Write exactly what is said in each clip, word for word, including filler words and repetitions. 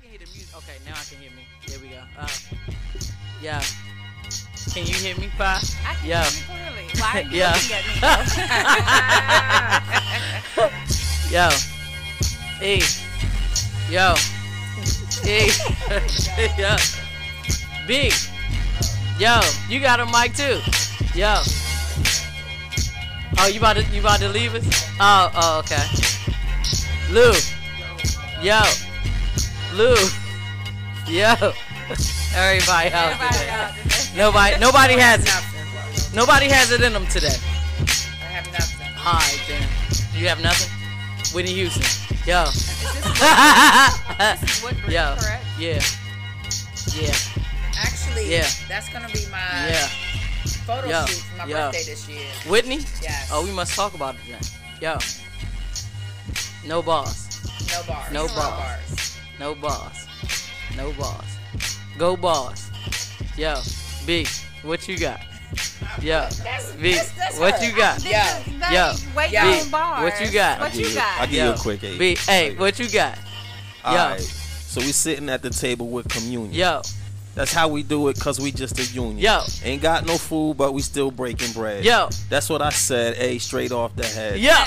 can hear the music. Okay, now I can hear me. There we go. Uh, yeah. Can you hear me, Pa? I can yeah. hear you clearly. Why are you yeah. looking at me? Yo. Hey. Yo. Hey. Yo. Big. Yo. You got a mic too. Yo. Oh, you about to you about to leave us? Oh, oh, okay. Lou. Yo. Lou. Yo. Everybody out today. Nobody nobody has it. Nobody has it in them today. I have nothing. Alright then. You have nothing? Whitney Houston. Yo. This is Woodbridge, Yo. correct? Yeah. Yeah. Actually, Yeah. that's gonna be my Yeah. photo Yo. shoot for my Yo. birthday this year. Whitney? Yes. Oh, we must talk about it then. Yo. No boss. No bars. No No bars. bars. No boss. No boss. Go boss. Yo. B. What you got? Yo. That's, B. that's, that's What her. you got? Yeah. Yo. Wait, Yo. on bars. What you got? What I'll you give got? I'll give Yo. you a quick eight. B. Hey, what you got? All Yo. right. So we sitting at the table with communion. Yo. That's how we do it, cause we just a union. Yo. Ain't got no food, but we still breaking bread. Yo. That's what I said. A straight off the head. Yo.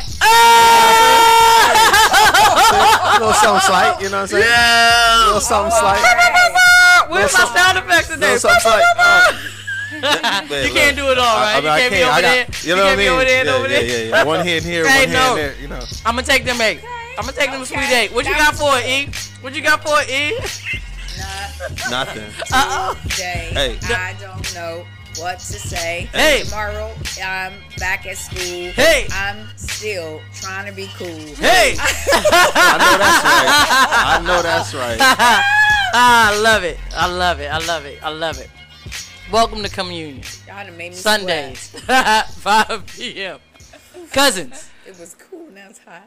A little something slight, you know what I'm saying? Yeah. A little something slight. Where's my sound effects A today? little something slight. Oh. You can't do it all, right? I, I mean, you I can't be can't. over I there. got, You you know can't what I be mean? over there and yeah, over there. yeah, yeah, yeah. One hand here, Hey, one no. hand there. You know. I'm gonna take them eight. I'm gonna take them Okay. sweet eight. What you got for it, E? What you got for it, E? Not Nothing. Uh-oh. today. Hey. I don't know what to say. Hey. Tomorrow, I'm back at school. Hey. I'm still trying to be cool. Hey. I know that's right. I know that's right. Ah, I love it. I love it. I love it. I love it. Welcome to communion. Y'all done made me Sundays, sweat. five p.m. Cousins. It was cool. Now it's hot.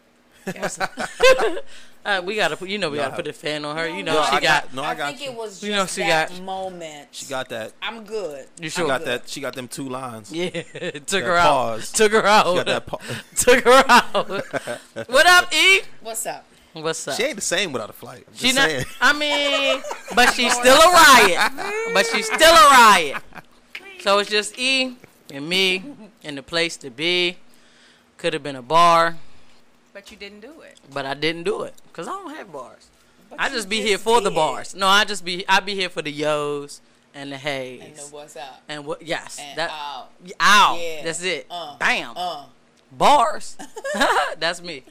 Uh, we gotta put. You know, we gotta No. put a fan on her. You know, No, she I got. No, I, I got think you. it was just You know, she that got- moment. She got that. I'm good. You She sure? got that. She got them two lines. Yeah, took That her out. pause. Took her She out. got that. Pa- Took her out. What up, E? What's up? What's up? she ain't the same without a flight. I'm She just not. saying. I mean, but she's still a riot. But she's still a riot. So it's just E and me and the place to be. Could have been a bar, But you didn't do it. but I didn't do it because I don't have bars. But I you just be here for the did. bars. No, I just be. I be here for the yos and the hays. And the what's up? And what? Yes. And that. out. Ow. Yeah. That's it. Uh, Bam. Uh. Bars. That's me.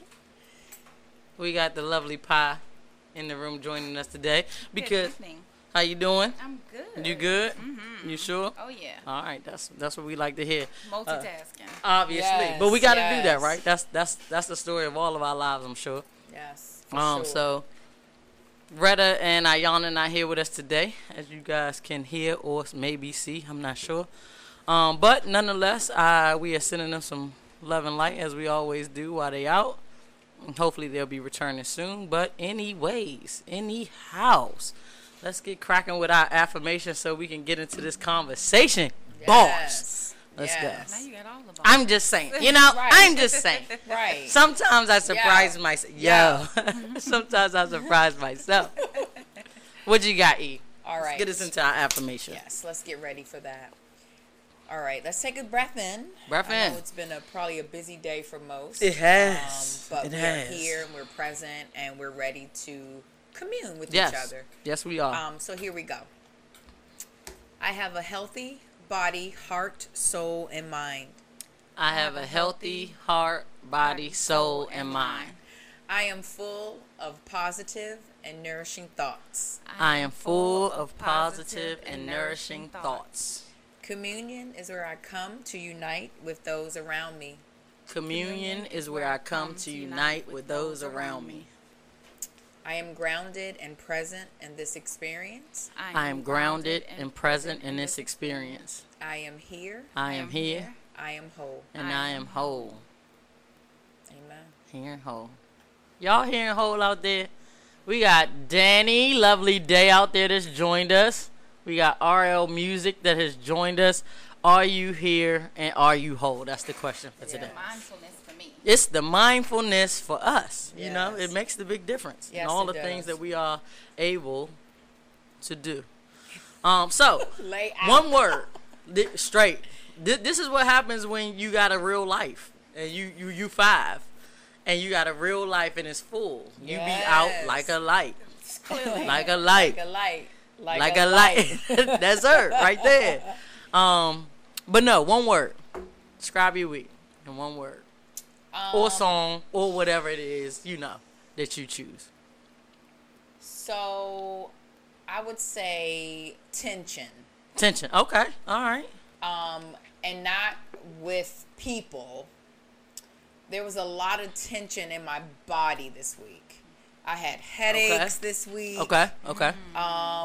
We got the lovely Pie in the room joining us today. Because Good evening. how you doing? I'm good. You good? Mm-hmm. You sure? Oh yeah. All right. That's that's what we like to hear. Multitasking. Obviously, Yes, but we got to do that, yes. right? That's that's that's the story of all of our lives, I'm sure. Yes. For Um. sure. So, Retta and Ayana not here with us today, as you guys can hear or maybe see. I'm not sure. Um. But nonetheless, uh, we are sending them some love and light as we always do while they out. And hopefully they'll be returning soon. But anyways, anyhows, let's get cracking with our affirmations so we can get into this conversation. Bars. Yes. Let's go. yes. Now you got all the balls. I'm just saying. You know, Right. I'm just saying. Right. Sometimes I surprise Yeah. myself. Yo. Yeah. Sometimes I surprise myself. What you got, E? All right. Get us into our affirmation. Yes. Let's get ready for that. All right. Let's take a breath in. Breath I know in. it's been a probably a busy day for most. It has. Um, but It we're has. here and we're present and we're ready to commune with Yes. each other. Yes, we are. Um, so here we go. I have a healthy body, heart, soul, and mind. I have a healthy heart, body, soul, and mind. I am full of positive and nourishing thoughts. I am full of positive and nourishing thoughts. Communion is where I come to unite with those around me. Communion is where I come to unite with those around me. I am grounded and present in this experience. I am grounded and present in this experience. I am here. I am here I am whole. and I am whole. Amen. Here and whole. Y'all hearing whole out there? We got Danny, lovely day out there that's joined us. We got R L Music that has joined us. Are you here and are you whole? That's the question for today. Mindfulness for me. it's the mindfulness for us. You know, Yes. it makes the big difference in Yes, all it the things does. that we are able to do. Um, so Lay out. one word, Th- straight. Th- This is what happens when you got a real life and you you you five, and you got a real life and it's full. You be out Yes. like a light, Clearly. like a light, Like a light. Like, like a light. That's her right there. Um, but no, one word. Describe your week in one word, Um, or song, or whatever it is you know that you choose. So, I would say tension. Tension. Okay. All right. Um, and not with people. There was a lot of tension in my body this week. I had headaches this week. Okay. Okay. Um,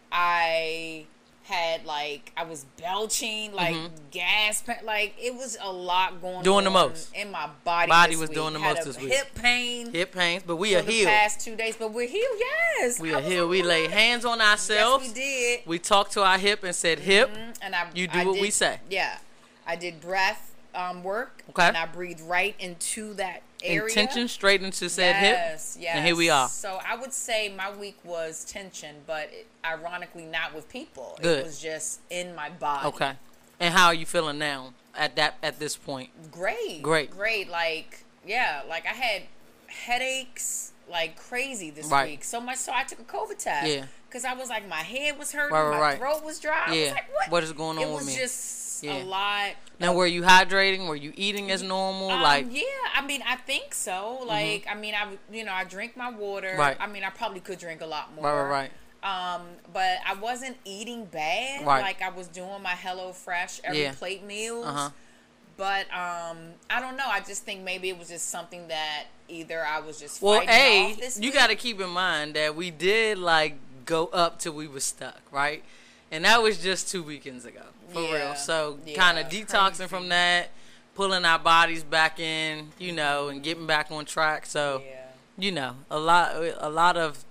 I had like I was belching, like gas, pa- like it was a lot going Mm-hmm. Doing on the most. in my body. Body this was week. doing the Had most a this week. Hip pain Hip pains, but we for are the healed. past two days, but we're healed. Yes, We I are was healed. We like, lay hands on ourselves. Yes, we did. We talked to our hip and said, "Hip, Mhm. And I, you do I what did- we say." Yeah, I did breath um, work. Okay. And I breathed right into that area. intention straight into said yes, hip." Yes, And here we are. So I would say my week was tension, but it, ironically not with people. Good. It was just in my body. Okay. And how are you feeling now at that at this point? Great. Great. Great. Like, yeah, like I had headaches like crazy this Right. week. So much so I took a COVID test. Yeah. Because I was like, my head was hurting, Right, right, my right. throat was dry. I Yeah. was like, what? What is going on it with was me? just Yeah. a lot. Now, were you hydrating? Were you eating as normal? Um, like, yeah, I mean, I think so. Like, I mean, I would- you know, I drink my water. Right. I mean, I probably could drink a lot more. right, right, right. Um, but I wasn't eating bad. Right. Like I was doing my Hello Fresh every Yeah. plate meals. Uh-huh. But um, I don't know. I just think maybe it was just something that either I was just Well, fighting A, off this you week. got to keep in mind that we did like go up till we were stuck, right? And that was just two weekends ago, for Yeah. real. So Yeah, kind of it's detoxing crazy. from that, pulling our bodies back in, you know, and getting back on track. So, Yeah. you know, a lot, a lot of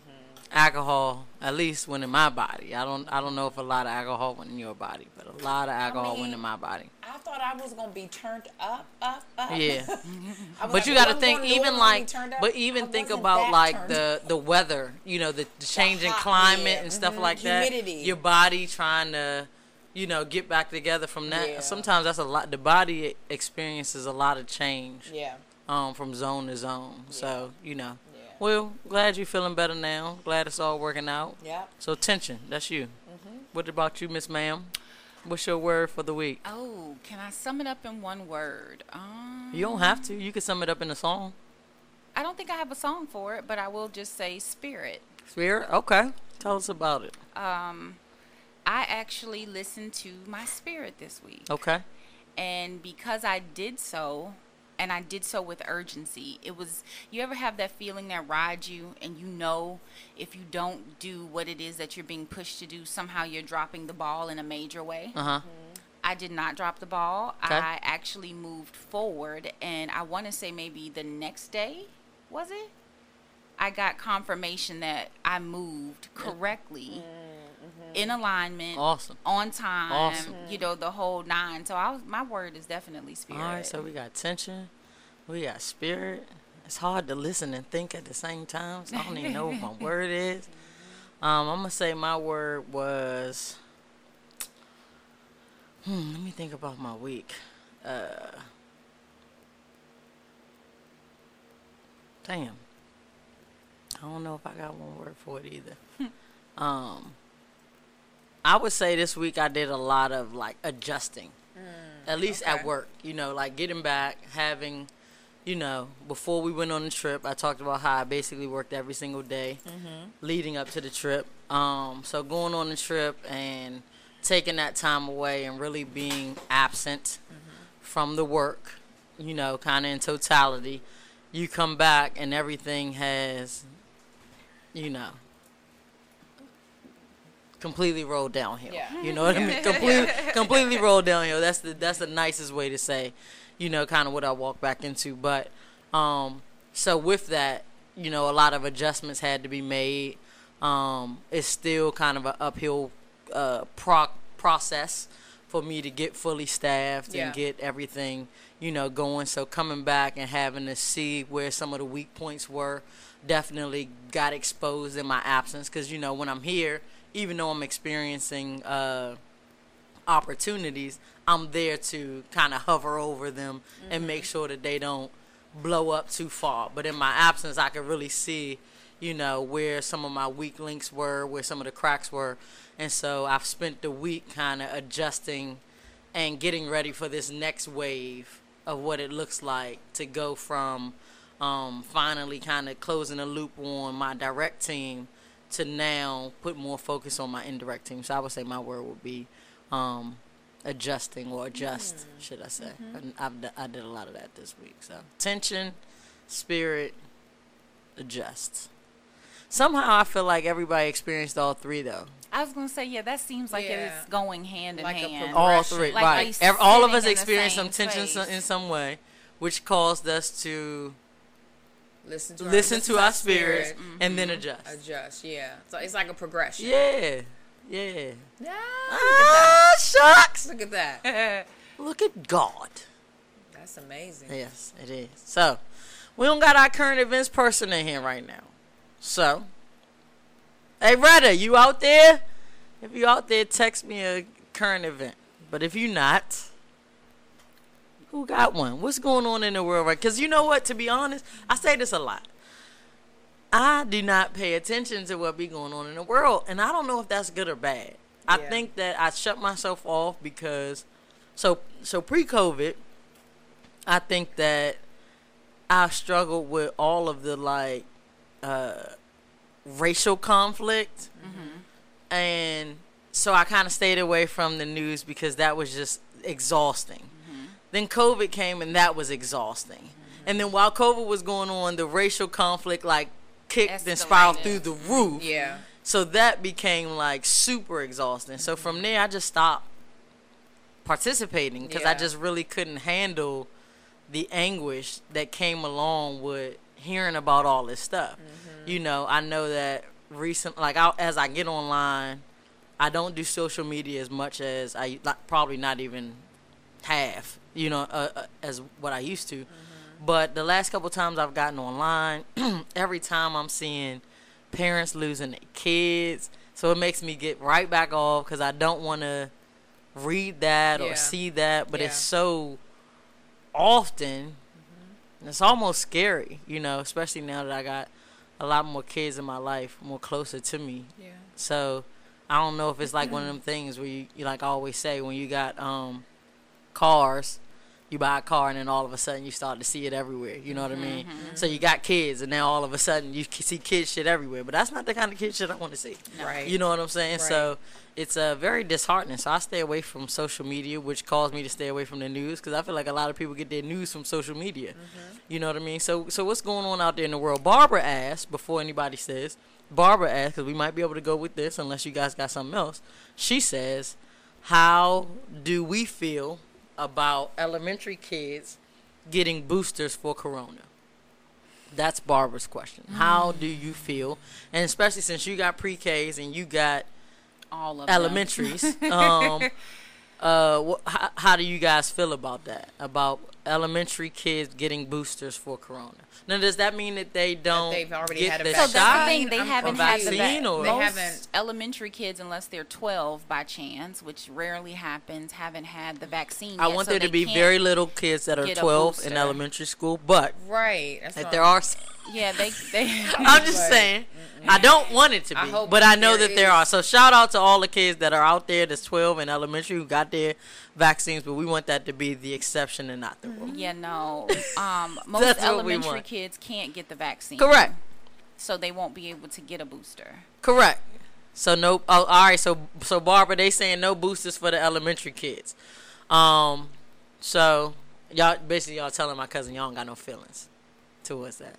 alcohol, at least went in my body. I don't, I don't know if a lot of alcohol went in your body, but a lot of alcohol went mean, in my body. I thought I was gonna be turned up, up, up. Yeah. I was But like, you well, got to I'm think, gonna even normally like, be turned up. but I even think wasn't about that like turned the up. the weather, you know, the, the changing hot- climate yeah, and stuff mhm, like that. humidity. Your body trying to, you know, get back together from that. Yeah. Sometimes that's a lot. The body experiences a lot of change, Yeah. um, from zone to zone. So you know, Yeah. well, glad you're feeling better now. Glad it's all working out. Yep. So tension, that's you. Mm-hmm. What about you, Miss Ma'am? What's your word for the week? Oh, can I sum it up in one word? Um, You don't have to. You can sum it up in a song. I don't think I have a song for it, but I will just say spirit. Spirit. Okay. Tell us about it. Um, I actually listened to my spirit this week. Okay. And because I did so, and I did so with urgency, it was, you ever have that feeling that rides you and you know if you don't do what it is that you're being pushed to do, somehow you're dropping the ball in a major way? Uh huh. I did not drop the ball. Okay. I actually moved forward, and I want to say maybe the next day, was it? I got confirmation that I moved correctly, in alignment, Awesome. on time, Awesome. you know, the whole nine. So I was, my word is definitely spirit. All right, so we got tension, we got spirit. It's hard to listen and think at the same time, so I don't even know what my word is. Um, I'm gonna say my word was. Hmm, let me think about my week. Uh, damn. I don't know if I got one word for it either. um, I would say this week I did a lot of like adjusting. At least okay. at work, you know, like getting back, having, you know, before we went on the trip, I talked about how I basically worked every single day leading up to the trip. Um, so going on the trip and taking that time away and really being absent from the work, you know, kind of in totality, you come back and everything has, you know, completely rolled downhill. Yeah. You know what I mean? Completely, completely rolled downhill. That's the that's the nicest way to say, you know, kind of what I walk back into. But um, so with that, you know, a lot of adjustments had to be made. Um, it's still kind of an uphill uh, pro- process for me to get fully staffed Yeah. and get everything, you know, going. So coming back and having to see where some of the weak points were definitely got exposed in my absence. Because, you know, when I'm here, even though I'm experiencing uh, opportunities, I'm there to kind of hover over them mm-hmm. and make sure that they don't blow up too far. But in my absence, I could really see, you know, where some of my weak links were, where some of the cracks were. And so I've spent the week kind of adjusting and getting ready for this next wave of what it looks like to go from um, finally kind of closing the loop on my direct team to now put more focus on my indirect team. So I would say my word would be um, adjusting or adjust, mm. should I say. Mm-hmm. And I've d- I did a lot of that this week. So tension, spirit, adjust. Somehow I feel like everybody experienced all three, though. I was gonna say, yeah, that seems like Yeah. it's going hand in Like a hand. All three, Like, right. like Every, all of sitting us in the experienced some same tension some, place. in some way, which caused us to Listen to listen our, to our spirits spirit. and then adjust. Adjust, yeah. So it's like a progression. Yeah, yeah. Yeah. Ah, shucks. Look at that. Look at that. Look at God. That's amazing. Yes, it is. So, we don't got our current events person in here right now. So, hey, Retta, you out there? If you out there, text me a current event. But if you not, who got one? What's going on in the world right? Because you know what? To be honest, I say this a lot. I do not pay attention to what be going on in the world, and I don't know if that's good or bad. I Yeah. think that I shut myself off because, so so pre-COVID, I think that I struggled with all of the like uh, racial conflict, mm-hmm. and so I kind of stayed away from the news because that was just exhausting. Mm-hmm. Then COVID came and that was exhausting, mm-hmm. and then while COVID was going on, the racial conflict like kicked and spiraled Escalated. through the roof. Yeah. So that became like super exhausting. So from there, I just stopped participating because I Yeah. just really couldn't handle the anguish that came along with hearing about all this stuff. Mm-hmm. You know, I know that recent, like I, as I get online, I don't do social media as much as I like, probably not even half, you know, uh, uh, as what I used to. Mm-hmm. But the last couple times I've gotten online, every time I'm seeing parents losing their kids, so it makes me get right back off because I don't want to read that Yeah. or see that, but Yeah. it's so often, mm-hmm. and it's almost scary, you know, especially now that I got a lot more kids in my life, more closer to me. Yeah. So I don't know if it's like one of them things where you, you like I always say, when you got um cars, you buy a car and then all of a sudden you start to see it everywhere. You know what I mean? Mm-hmm. So you got kids and now all of a sudden you see kid shit everywhere. But that's not the kind of kid shit I want to see. Right. You know what I'm saying? Right. So it's uh, very disheartening. So I stay away from social media, which caused me to stay away from the news because I feel like a lot of people get their news from social media. Mm-hmm. You know what I mean? So so what's going on out there in the world? Barbara asked, before anybody says, Barbara asked, because we might be able to go with this unless you guys got something else. She says, how do we feel about elementary kids getting boosters for corona? That's Barbara's question. Mm. How do you feel? And especially since you got pre-Ks and you got All of elementaries, um, uh, wh- how, how do you guys feel about that? About elementary kids getting boosters for corona? Now, does that mean that they don't they've already get had a the So that's shot? the thing. They I'm haven't a had the vaccine, vac- or- They most haven't- elementary kids, unless they're twelve by chance, which rarely happens, haven't had the vaccine. I yet, want so there to they be can't- very little kids that are get a twelve in booster. elementary school, but Right. That's if what there I'm- are, Yeah, they they. I'm just Right. saying, I don't want it to I be, hope but I know there that there is- are. So shout out to all the kids that are out there that's twelve in elementary who got their vaccines, but we want that to be the exception and not the rule. Yeah, no. Um, most That's what we elementary want. kids can't get the vaccine. Correct. So they won't be able to get a booster. Correct. So no. Oh, all right. So so Barbara, they saying no boosters for the elementary kids. Um, so y'all basically y'all telling my cousin y'all don't got no feelings towards that.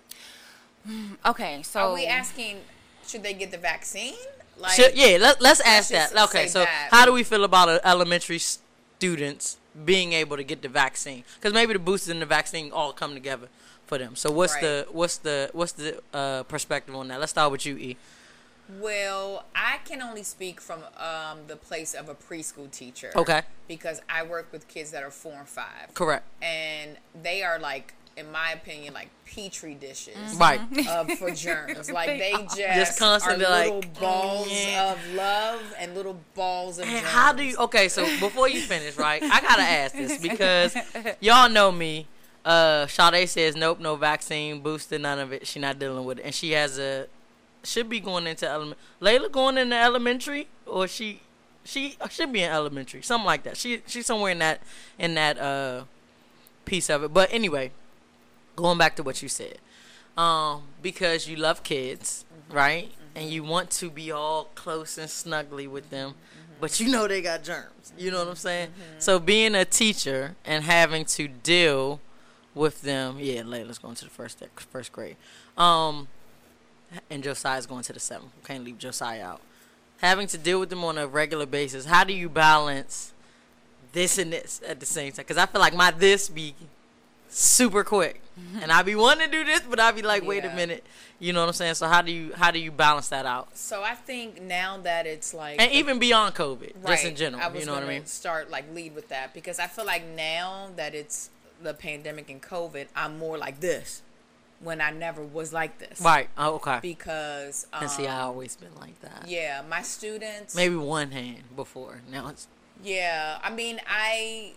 Okay, so Are we asking, should they get the vaccine? Like, Should, yeah, let, let's ask just that. Okay, say so that. how do we feel about uh, elementary students being able to get the vaccine? Because maybe the boosters and the vaccine all come together for them. So what's Right. the what's the what's the uh, perspective on that? Let's start with you, E. Well, I can only speak from um, the place of a preschool teacher. Okay. Because I work with kids that are four and five. Correct. And they are like, in my opinion, like petri dishes Right. of for germs. Like they just, Just constantly are like, little balls yeah. of love and little balls of And germs. how do you? Okay, so before you finish, right? I gotta ask this because y'all know me. Uh, Sade says nope, no vaccine, booster, none of it. She not dealing with it, and she has a should be going into element. Layla going into elementary, or she she should be in elementary, something like that. She she's somewhere in that in that uh piece of it. But anyway, going back to what you said, um, because you love kids, mm-hmm. right, mm-hmm. and you want to be all close and snuggly with them. But you know they got germs. You know what I'm saying? Mm-hmm. So being a teacher and having to deal with them, yeah, Layla's going to the first first grade, um, and Josiah's going to the seventh. We can't leave Josiah out. Having to deal with them on a regular basis. How do you balance this and this at the same time? Because I feel like my this be super quick, mm-hmm. and I be wanting to do this, but I be like, wait Yeah. a minute. You know what I'm saying? So how do you how do you balance that out? So I think now that it's like, And even beyond COVID, right, just in general, I was you know what I gonna mean? Start like lead with that because I feel like now that it's the pandemic and COVID, I'm more like this when I never was like this. Right. Oh, okay. Because um, And see, I always been like that. yeah, my students. Maybe one hand before. Now it's Yeah, I mean, I.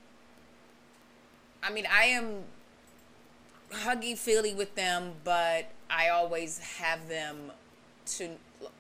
I mean, I am huggy feely with them, but I always have them to.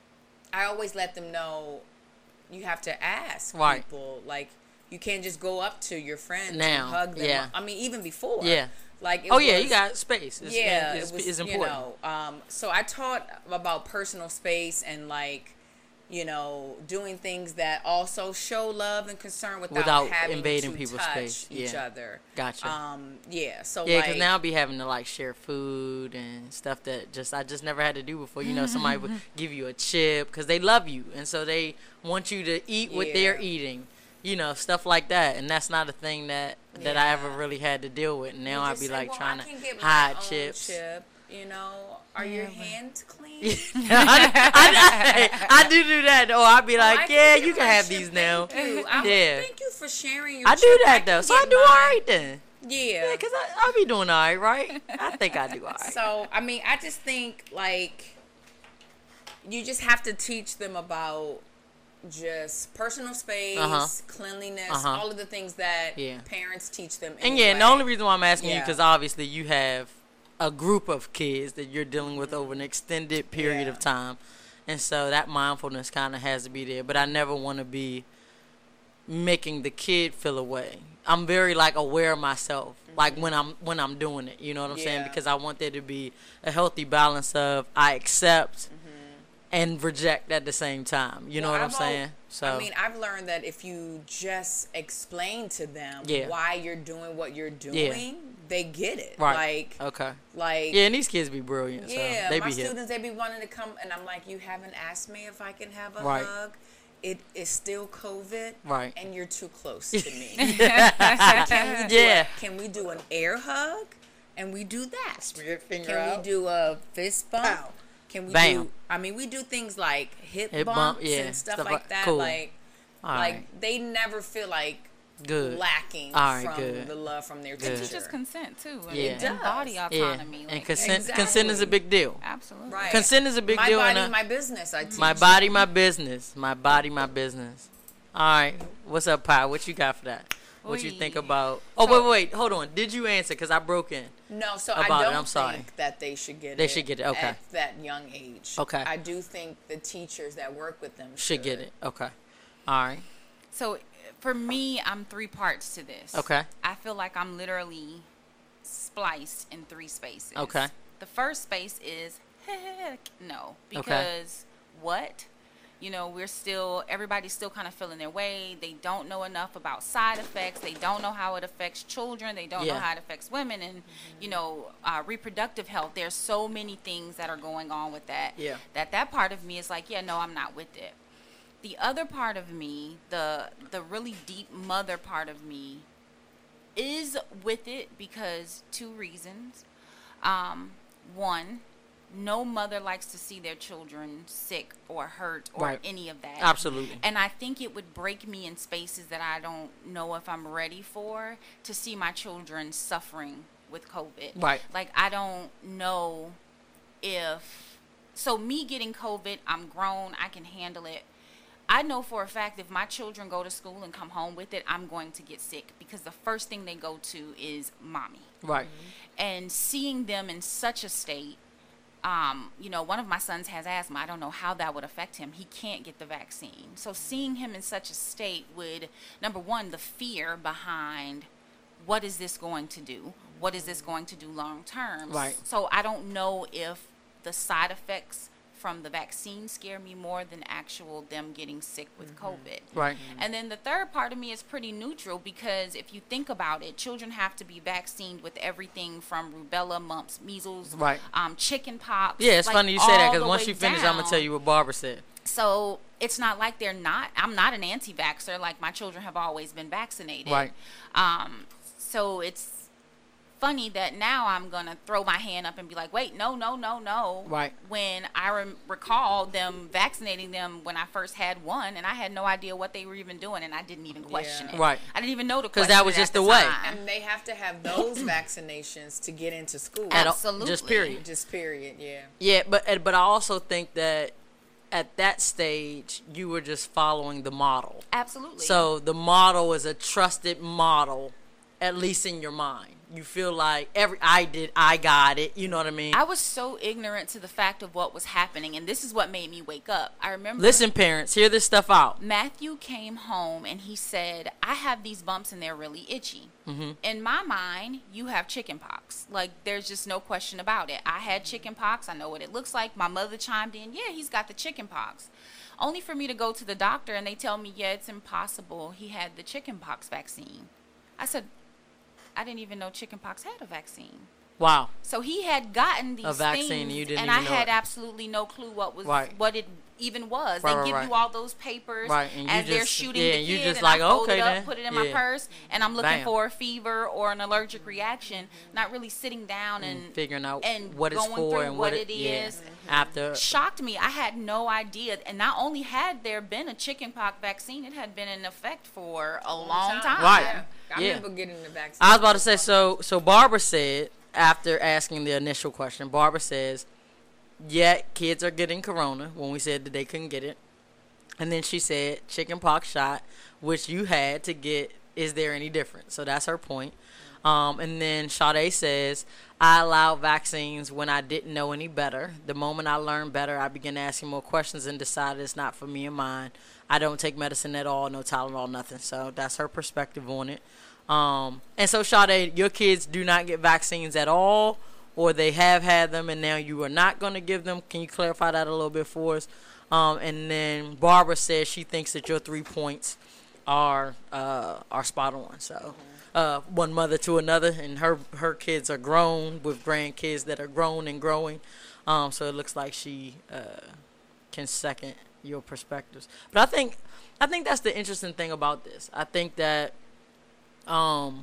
I always let them know you have to ask Right. people. Like, you can't just go up to your friends Now, and hug them. yeah. I mean, even before. Yeah. Like, it oh yeah, was- you got space. It's, yeah, it's, it was, it's important. You know, um, so I taught about personal space and like, you know, doing things that also show love and concern without, Without having invading to people's touch space. each Yeah. other. Gotcha. Um, yeah. So Yeah, like, because now I be having to like share food and stuff that just I just never had to do before. You know, somebody would give you a chip because they love you and so they want you to eat what they're Yeah. eating. You know, stuff like that, and that's not a thing that that I ever Yeah. really had to deal with. And now you I just be say, like well, trying I can to get my hide own chips. Chip, you know, are your hands clean? I, I, I, I do do that. Or I'd be Oh, I like, can yeah, get you can my have chip, these now. Thank you. I, Yeah. Thank you for sharing your I do chip. that can though, so I get do all mine. right then. Yeah. Yeah, because I I be doing all right, right? I think I do all right. So, I mean, I just think, like, you just have to teach them about just personal space, Uh-huh. cleanliness, Uh-huh. all of the things that Yeah. parents teach them. And yeah, and the anyway. only reason why I'm asking you Yeah. because obviously you have a group of kids that you're dealing with over an extended period Yeah. of time, and so that mindfulness kind of has to be there. But I never want to be making the kid feel away. I'm very like aware of myself, like when I'm when I'm doing it. You know what I'm saying? Yeah. Because I want there to be a healthy balance of I accept and reject at the same time. You know Well, what I'm I've al- saying? So I mean, I've learned that if you just explain to them Yeah. why you're doing what you're doing, they get it. right. Like, okay. like. Yeah, and these kids be brilliant. Yeah, so they my be here. students, they be wanting to come, and I'm like, you haven't asked me if I can have a Right. hug. It is still COVID, Right. and you're too close to me. can we do Yeah. a, can we do an air hug? And we do that. your finger Can out. we do a fist bump? Pow. Can we Bam. do? I mean, we do things like hip, Hip bump, bumps yeah, and stuff, stuff like like- that. cool. Like, All like right. they never feel like Good. lacking All right, from good. the love from their Good. teacher. It teaches consent too. and- Yeah. and It does. body Yeah, autonomy. and like, consent Exactly. consent is a big deal. Absolutely. Right. Consent is a big my deal. body, and I- my business. I teach. my body, my business. My body, my business. All right. What's up, Pi? What you got for that? What you think Oi. about? Oh, So- wait, wait, hold on. Did you answer? Because I broke in. No, so about I it. don't I'm sorry. think that they should get They it. should get it, okay. At that young age. Okay. I do think the teachers that work with them should, Should get it. Okay. All right. So for me, I'm three parts to this. Okay. I feel like I'm literally spliced in three spaces. Okay. The first space is heck no, because what? You know, we're still, everybody's still kind of feeling their way. They don't know enough about side effects. They don't know how it affects children. They don't know Yeah. how it affects women and, you know, uh, reproductive health. There's so many things that are going on with that. Yeah. That that part of me is like, yeah, no, I'm not with it. The other part of me, the the really deep mother part of me, is with it because two reasons. Um, one, no mother likes to see their children sick or hurt or Right. any of that. Absolutely. And I think it would break me in spaces that I don't know if I'm ready for, to see my children suffering with COVID. Right. Like, I don't know if, so me getting COVID, I'm grown, I can handle it. I know for a fact if my children go to school and come home with it, I'm going to get sick, because the first thing they go to is mommy. Right. And seeing them in such a state, um, you know, one of my sons has asthma. I don't know how that would affect him. He can't get the vaccine. So seeing him in such a state would, number one, the fear behind, what is this going to do? What is this going to do long term? Right. So I don't know if the side effects from the vaccine scare me more than actual them getting sick with COVID. Right. And then the third part of me is pretty neutral, because if you think about it, children have to be vaccinated with everything from rubella, mumps, measles, Right. um, chicken pox. Yeah, it's like, funny you say that, all because the once way you finish, I'm going to down. tell you what Barbara said. So it's not like they're not, I'm not an anti-vaxxer. Like, my children have always been vaccinated. Right. Um, so it's funny that now I'm going to throw my hand up and be like, wait, no, no, no, no. Right. When I rem- recall them vaccinating them when I first had one, and I had no idea what they were even doing, and I didn't even question Yeah. it. Right. I didn't even know to 'Cause question that was it just at the way. time. And they have to have those vaccinations to get into school. At all- Absolutely. Just period. Just period, yeah. Yeah, but uh, but I also think that at that stage, you were just following the model. Absolutely. So the model is a trusted model, at least in your mind. You feel like every I did, I got it. You know what I mean? I was so ignorant to the fact of what was happening, and this is what made me wake up. I remember. Listen, parents, hear this stuff out. Matthew came home and he said, I have these bumps and they're really itchy. Mm-hmm. In my mind, you have chicken pox. Like, there's just no question about it. I had chicken pox. I know what it looks like. My mother chimed in, yeah, he's got the chicken pox. Only for me to go to the doctor and they tell me, yeah, it's impossible. He had the chicken pox vaccine. I said, I didn't even know chicken pox had a vaccine. Wow. So he had gotten these A vaccine, things, you didn't and even I know had it. absolutely no clue what was Right. what it even was. Right, they right, give right. you all those papers Right, and you as they're just- shooting yeah, the and you kid, just and like, I fold okay it up, then. put it in my Yeah. purse, and I'm looking Bam. for a fever or an allergic reaction, not really sitting down and Figuring out and what it's going for through and what what it yeah, is. after. Shocked me. I had no idea. And not only had there been a chickenpox vaccine, it had been in effect for a long time. Right. Yeah. I Yeah. remember getting the vaccine. I was about to say, so so Barbara said, after asking the initial question, Barbara says, yeah, kids are getting corona, when we said that they couldn't get it. And then she said, chicken pox shot, which you had to get, is there any difference? So that's her point. Um, and then Sade says, I allowed vaccines when I didn't know any better. The moment I learned better, I began asking more questions and decided it's not for me and mine. I don't take medicine at all, no Tylenol, nothing. So that's her perspective on it. Um, and so, Sade, your kids do not get vaccines at all, or they have had them and now you are not going to give them. Can you clarify that a little bit for us? Um, and then Barbara says she thinks that your three points are uh, are spot on. So uh, one mother to another, and her her kids are grown with grandkids that are grown and growing. Um, so it looks like she uh, can second your perspectives. But I think I think that's the interesting thing about this. I think that um,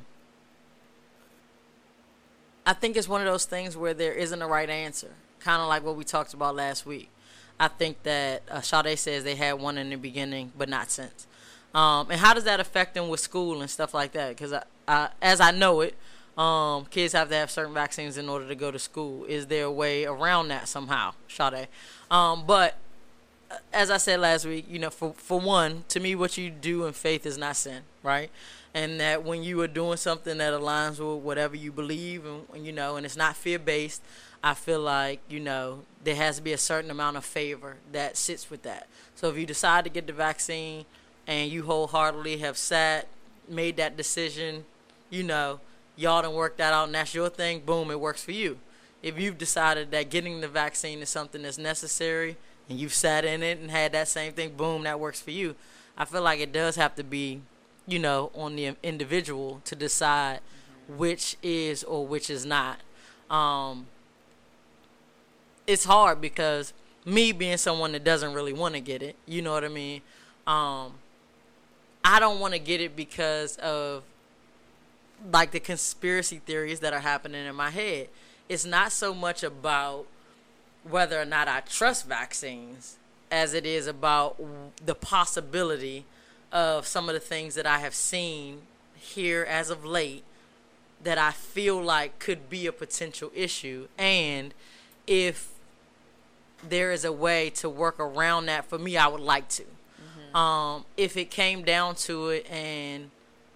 I think it's one of those things where there isn't a right answer, kind of like what we talked about last week. I think that uh, Sade says they had one in the beginning, but not since. Um, and how does that affect them with school and stuff like that? Because I, I, as I know it, um, kids have to have certain vaccines in order to go to school. Is there a way around that somehow, Sade? Um, but uh, as I said last week, you know, for for one, to me, what you do in faith is not sin, right? And that when you are doing something that aligns with whatever you believe, and, and you know, and it's not fear based, I feel like, you know, there has to be a certain amount of favor that sits with that. So if you decide to get the vaccine and you wholeheartedly have sat, made that decision, you know, y'all done worked that out and that's your thing, boom, it works for you. If you've decided that getting the vaccine is something that's necessary and you've sat in it and had that same thing, boom, that works for you. I feel like it does have to be, you know, on the individual to decide which is or which is not. Um, it's hard because me being someone that doesn't really want to get it, you know what I mean? Um, I don't want to get it because of like the conspiracy theories that are happening in my head. It's not so much about whether or not I trust vaccines as it is about the possibility of some of the things that I have seen here as of late that I feel like could be a potential issue, and if there is a way to work around that for me, I would like to. Mm-hmm. Um, if it came down to it and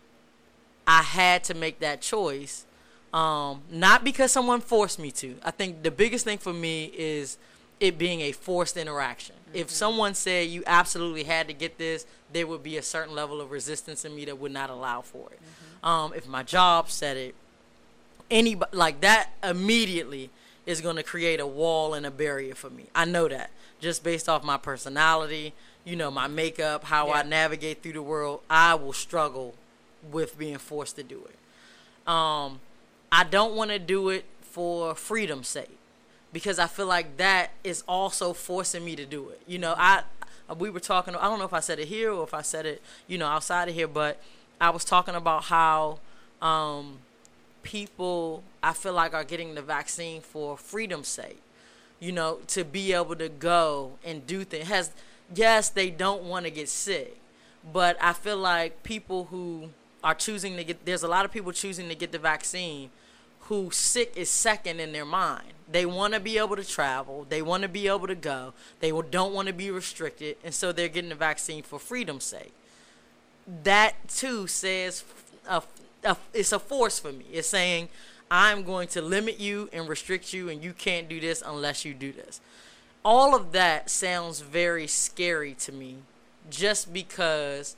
I had to make that choice, um, not because someone forced me to. I think the biggest thing for me is it being a forced interaction. Mm-hmm. If someone said you absolutely had to get this, there would be a certain level of resistance in me that would not allow for it. Mm-hmm. Um, if my job said it, anybody like that immediately is going to create a wall and a barrier for me. I know that just based off my personality, you know, my makeup, how yeah. I navigate through the world, I will struggle with being forced to do it. Um, I don't want to do it for freedom's sake because I feel like that is also forcing me to do it. You know, I we were talking, I don't know if I said it here or if I said it, you know, outside of here, but I was talking about how um, people, I feel like, are getting the vaccine for freedom's sake, you know, to be able to go and do things. Has yes, they don't want to get sick, but I feel like people who are choosing to get, there's a lot of people choosing to get the vaccine who sick is second in their mind. They want to be able to travel. They want to be able to go. They don't want to be restricted, and so they're getting the vaccine for freedom's sake. That, too, says a, a, it's a force for me. It's saying, I'm going to limit you and restrict you, and you can't do this unless you do this. All of that sounds very scary to me just because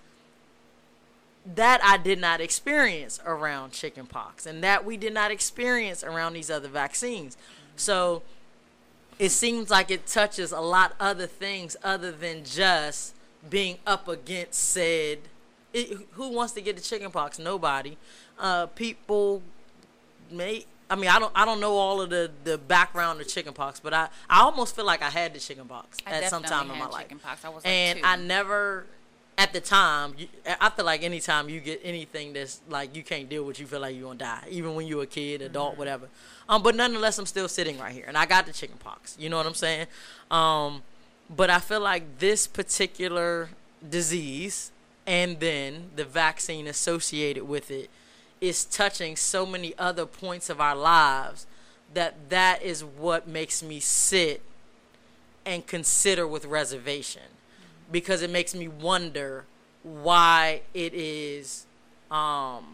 that I did not experience around chickenpox, and that we did not experience around these other vaccines. So it seems like it touches a lot other things other than just being up against said. It, who wants to get the chickenpox? Nobody. Uh, people may. I mean, I don't. I don't know all of the, the background of chickenpox, but I, I almost feel like I had the chickenpox I at some time in my had life. Chickenpox. I was and like two. I never. At the time, you, I feel like anytime you get anything that's like you can't deal with, you feel like you're going to die, even when you're a kid, adult, mm-hmm. whatever. Um, but nonetheless, I'm still sitting right here, and I got the chicken pox. You know what I'm saying? Um, but I feel like this particular disease and then the vaccine associated with it is touching so many other points of our lives that that is what makes me sit and consider with reservation. Because it makes me wonder why it is, um,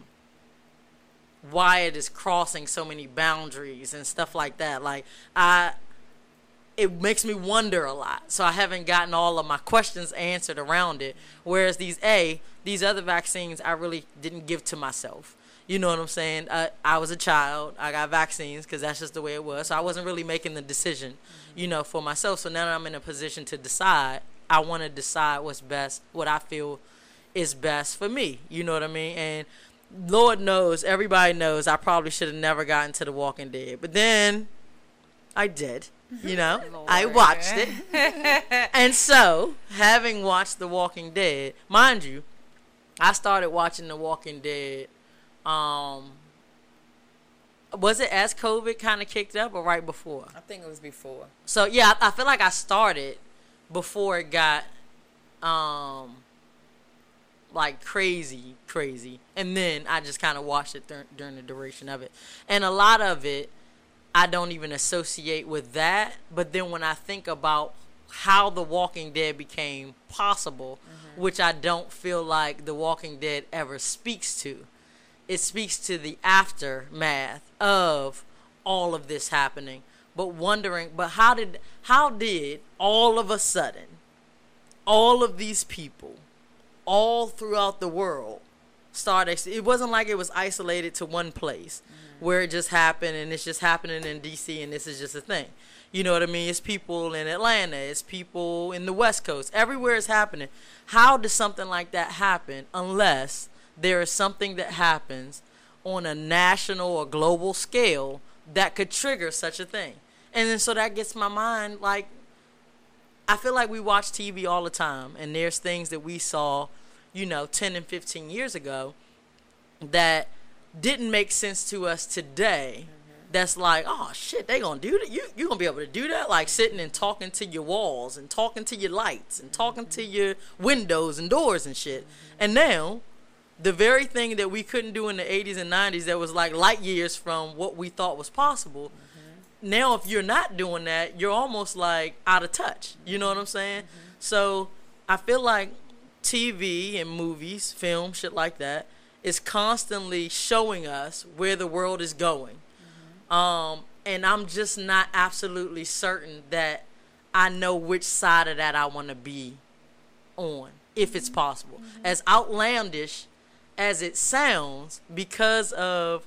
why it is crossing so many boundaries and stuff like that. Like I, it makes me wonder a lot. So I haven't gotten all of my questions answered around it. Whereas these A, these other vaccines, I really didn't give to myself. You know what I'm saying? I, I was a child. I got vaccines because that's just the way it was. So I wasn't really making the decision, you know, for myself. So now that I'm in a position to decide, I want to decide what's best, what I feel is best for me. You know what I mean? And Lord knows, everybody knows, I probably should have never gotten to The Walking Dead. But then I did, you know. I watched it. And so, having watched The Walking Dead, mind you, I started watching The Walking Dead, um, was it as COVID kind of kicked up or right before? I think it was before. So, yeah, I, I feel like I started before it got um like crazy crazy and then I just kind of watched it dur- during the duration of it, and a lot of it I don't even associate with that. But then when I think about how The Walking Dead became possible, mm-hmm. which I don't feel like The Walking Dead ever speaks to, it speaks to the aftermath of all of this happening. But wondering, but how did how did all of a sudden, all of these people, all throughout the world, start? It wasn't like it was isolated to one place, mm-hmm. where it just happened and it's just happening in D C and this is just a thing. You know what I mean? It's people in Atlanta, it's people in the West Coast, everywhere it's happening. How does something like that happen unless there is something that happens on a national or global scale that could trigger such a thing? And then so that gets my mind, like, I feel like we watch T V all the time, and there's things that we saw, you know, ten and fifteen years ago that didn't make sense to us today, mm-hmm. that's like, oh shit, they gonna do that. You you gonna be able to do that? Like sitting and talking to your walls and talking to your lights and talking to your windows and doors and shit. And now, the very thing that we couldn't do in the eighties and nineties that was like light years from what we thought was possible. Now, if you're not doing that, you're almost like out of touch. You know what I'm saying? So I feel like T V and movies, film, shit like that, is constantly showing us where the world is going. Mm-hmm. Um, and I'm just not absolutely certain that I know which side of that I want to be on, if it's possible. Mm-hmm. As outlandish as it sounds, because of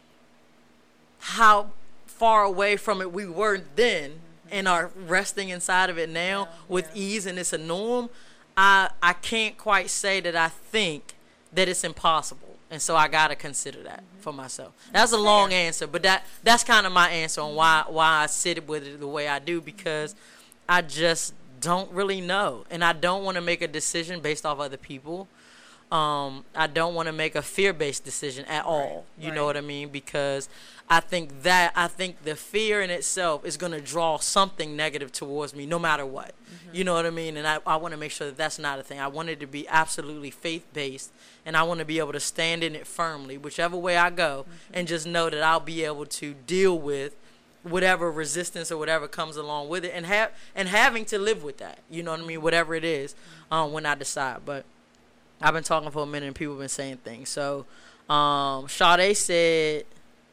how far away from it we were then, mm-hmm. and are resting inside of it now, yeah, with yeah. ease, and it's a norm, I I can't quite say that I think that it's impossible, and so I gotta consider that mm-hmm. for myself. That's a long Fair. answer, but that that's kind of my answer on why why I sit with it the way I do, because I just don't really know, and I don't want to make a decision based off other people. Um, I don't want to make a fear-based decision at all. You right. know what I mean? Because I think that I think the fear in itself is going to draw something negative towards me, no matter what. Mm-hmm. You know what I mean? And I, I want to make sure that that's not a thing. I want it to be absolutely faith-based, and I want to be able to stand in it firmly, whichever way I go, mm-hmm. and just know that I'll be able to deal with whatever resistance or whatever comes along with it, and have and having to live with that. You know what I mean? Whatever it is, um, when I decide, but. I've been talking for a minute and people have been saying things. So, um, Sade said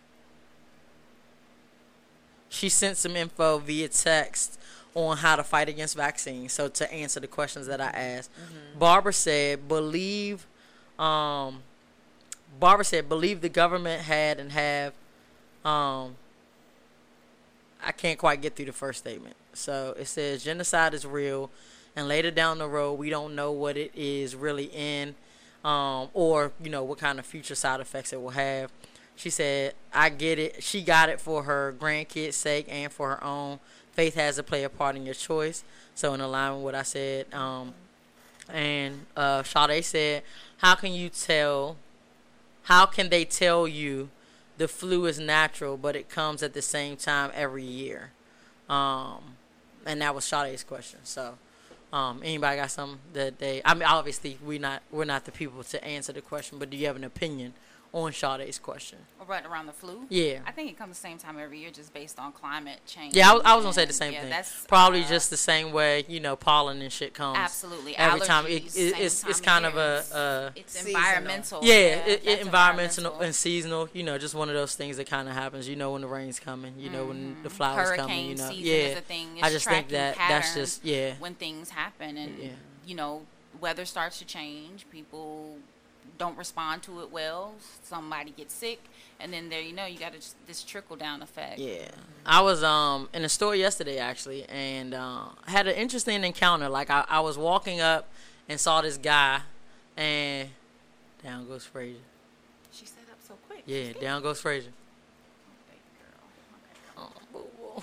she sent some info via text on how to fight against vaccines. So, to answer the questions that I asked, mm-hmm. Barbara said, believe, um, Barbara said, believe the government had and have, um, I can't quite get through the first statement. So, it says, genocide is real. And later down the road, we don't know what it is really in, um, or, you know, what kind of future side effects it will have. She said, I get it. She got it for her grandkids' sake and for her own. Faith has to play a part in your choice. So in alignment with what I said. Um, and uh, Sade said, how can you tell, how can they tell you the flu is natural, but it comes at the same time every year? Um, and that was Sade's question. So. Um, anybody got something that they? I mean, obviously we not we're not the people to answer the question, but do you have an opinion on Sade's question? Right around the flu? Yeah, I think it comes the same time every year, just based on climate change. Yeah, I was, I was gonna say the same yeah, thing. That's, Probably uh, just the same way, you know, pollen and shit comes. Absolutely, every Allergies, time. It, it, it's time it's kind of year. a. Uh, it's seasonal. environmental. yeah, yeah it, it environmental, environmental and seasonal. You know, just one of those things that kind of happens. You know when the rain's coming. You know mm-hmm. when the flowers Hurricane coming. You know, season yeah. is a thing. It's I just think tracking that that's just yeah. when things happen, and yeah. you know, weather starts to change. People don't respond to it well. Somebody gets sick, and then there you know you got this trickle down effect. Yeah, I was um in a store yesterday actually, and uh, had an interesting encounter. Like I, I was walking up and saw this guy, and down goes Frazier. She set up so quick. Yeah, down goes Frazier. Okay, girl. Okay. Oh, boo boo.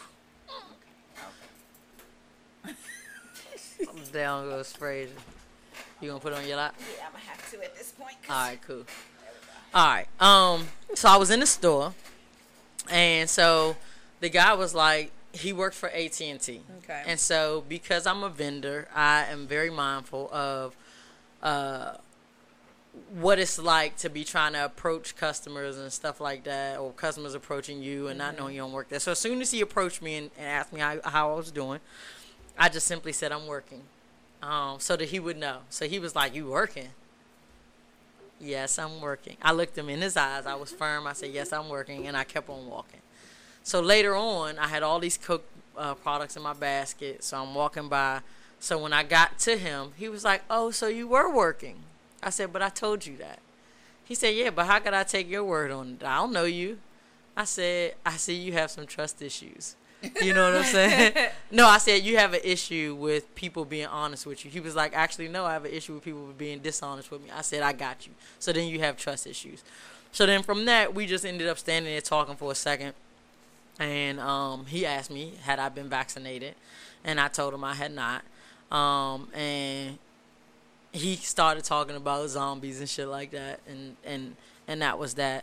Okay. Okay. Down goes Frazier. You gonna put it on your lap? Yeah, I'm gonna have to at this point. All right, cool. All right. Um. So I was in the store, and so the guy was like, he worked for A T and T. Okay. And so because I'm a vendor, I am very mindful of, uh, what it's like to be trying to approach customers and stuff like that, or customers approaching you and mm-hmm. not knowing you don't work there. So as soon as he approached me and, and asked me how, how I was doing, I just simply said I'm working. Um, so that he would know. So he was like, you working? Yes, I'm working. I looked him in his eyes. I was firm. I said, yes, I'm working. And I kept on walking. So later on, I had all these Coke uh, products in my basket. So I'm walking by. So when I got to him, he was like, oh, so you were working. I said, but I told you that. He said, yeah, but how could I take your word on it? I don't know you. I said, I see you have some trust issues. You know what I'm saying? No, I said, you have an issue with people being honest with you. He was like, actually, no, I have an issue with people being dishonest with me. I said, I got you. So then you have trust issues. So then from that, we just ended up standing there talking for a second. And um, he asked me, had I been vaccinated? And I told him I had not. Um, and he started talking about zombies and shit like that. And, and, and that was that.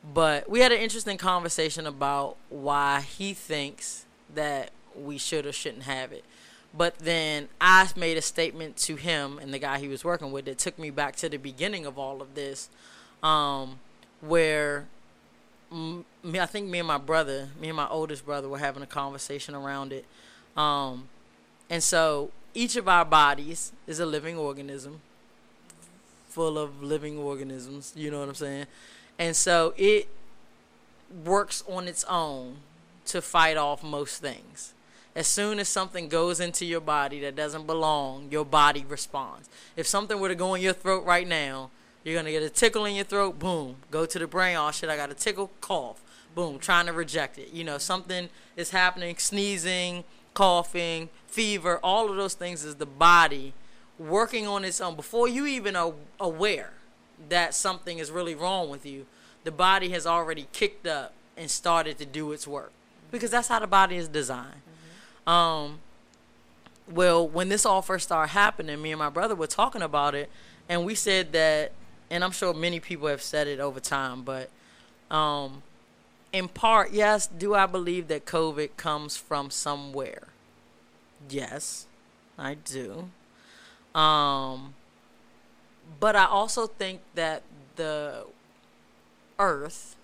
But we had an interesting conversation about why he thinks that we should or shouldn't have it. But then I made a statement to him and the guy he was working with that took me back to the beginning of all of this, um, where m- me, I think me and my brother, me and my oldest brother, were having a conversation around it. Um, and so each of our bodies is a living organism, full of living organisms, you know what I'm saying? And so it works on its own to fight off most things. As soon as something goes into your body that doesn't belong, your body responds. If something were to go in your throat right now, you're going to get a tickle in your throat, boom, go to the brain, oh shit, I got a tickle, cough, boom, trying to reject it. You know, something is happening, sneezing, coughing, fever, all of those things is the body working on its own. Before you even are aware that something is really wrong with you, the body has already kicked up and started to do its work. Because that's how the body is designed. Um, well, when this all first started happening, me and my brother were talking about it, and we said that, and I'm sure many people have said it over time, but um, in part, yes, do I believe that COVID comes from somewhere? Yes, I do. Um, but I also think that the earth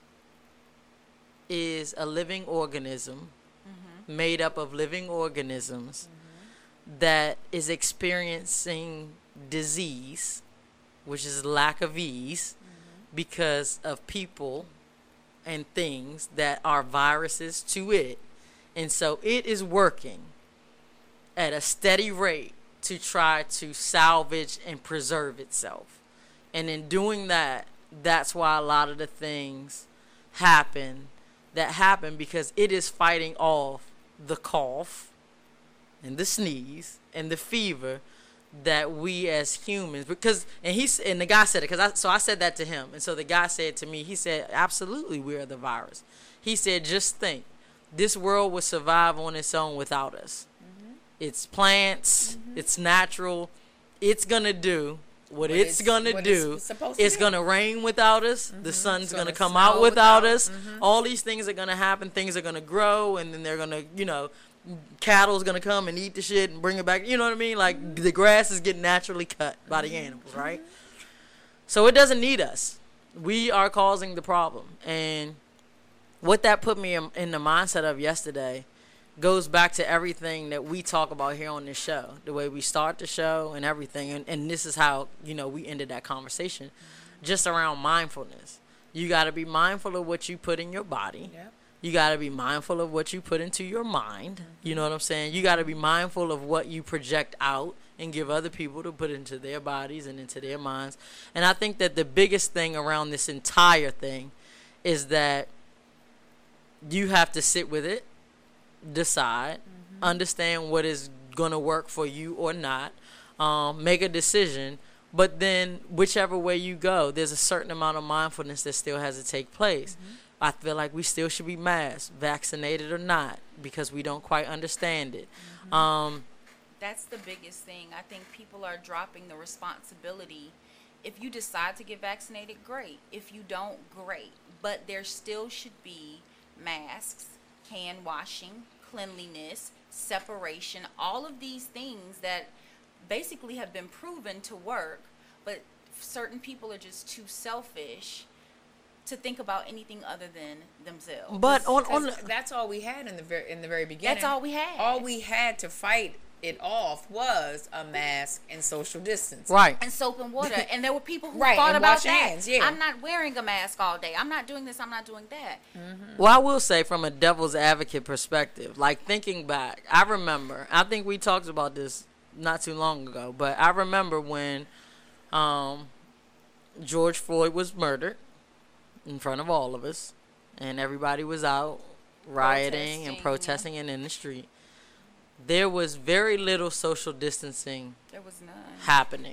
is a living organism made up of living organisms mm-hmm. that is experiencing disease, which is lack of ease, mm-hmm. because of people and things that are viruses to it. And so it is working at a steady rate to try to salvage and preserve itself. And in doing that, that's why a lot of the things happen that happen, because it is fighting off the cough and the sneeze and the fever that we as humans, because and he and the guy said it, because I so I said that to him, and so the guy said to me, he said, absolutely, we are the virus. He said, just think, this world would survive on its own without us. Mm-hmm. It's plants, mm-hmm. it's natural, it's gonna do what, what it's, it's gonna what do. It's, it's do. gonna rain without us. Mm-hmm. The sun's it's gonna, gonna come out without, without us. Mm-hmm. All these things are gonna happen. Things are gonna grow, and then they're gonna, you know, cattle's gonna come and eat the shit and bring it back. You know what I mean? Like mm-hmm. the grass is getting naturally cut by the animals, right? Mm-hmm. So it doesn't need us. We are causing the problem, and what that put me in, in the mindset of yesterday goes back to everything that we talk about here on this show, the way we start the show and everything. And, and this is how, you know, we ended that conversation, mm-hmm. just around mindfulness. You got to be mindful of what you put in your body. Yep. You got to be mindful of what you put into your mind. Mm-hmm. You know what I'm saying? You got to be mindful of what you project out and give other people to put into their bodies and into their minds. And I think that the biggest thing around this entire thing is that you have to sit with it, decide, mm-hmm. understand what is going to work for you or not, um, make a decision. But then whichever way you go, there's a certain amount of mindfulness that still has to take place. Mm-hmm. I feel like we still should be masked, vaccinated or not, because we don't quite understand it. Mm-hmm. Um, That's the biggest thing. I think people are dropping the responsibility. If you decide to get vaccinated, great. If you don't, great. But there still should be masks, hand washing, cleanliness, separation, all of these things that basically have been proven to work, but certain people are just too selfish to think about anything other than themselves. But on, on the, that's all we had in the very in the very beginning. That's all we had. All we had to fight it off was a mask and social distance, right? And soap and water. And there were people who right, thought about wash that. Hands, yeah. I'm not wearing a mask all day. I'm not doing this. I'm not doing that. Mm-hmm. Well, I will say, from a devil's advocate perspective, like thinking back, I remember. I think we talked about this not too long ago, but I remember when um, George Floyd was murdered in front of all of us, and everybody was out rioting protesting, and protesting yeah. and in the street. There was very little social distancing there was none. happening.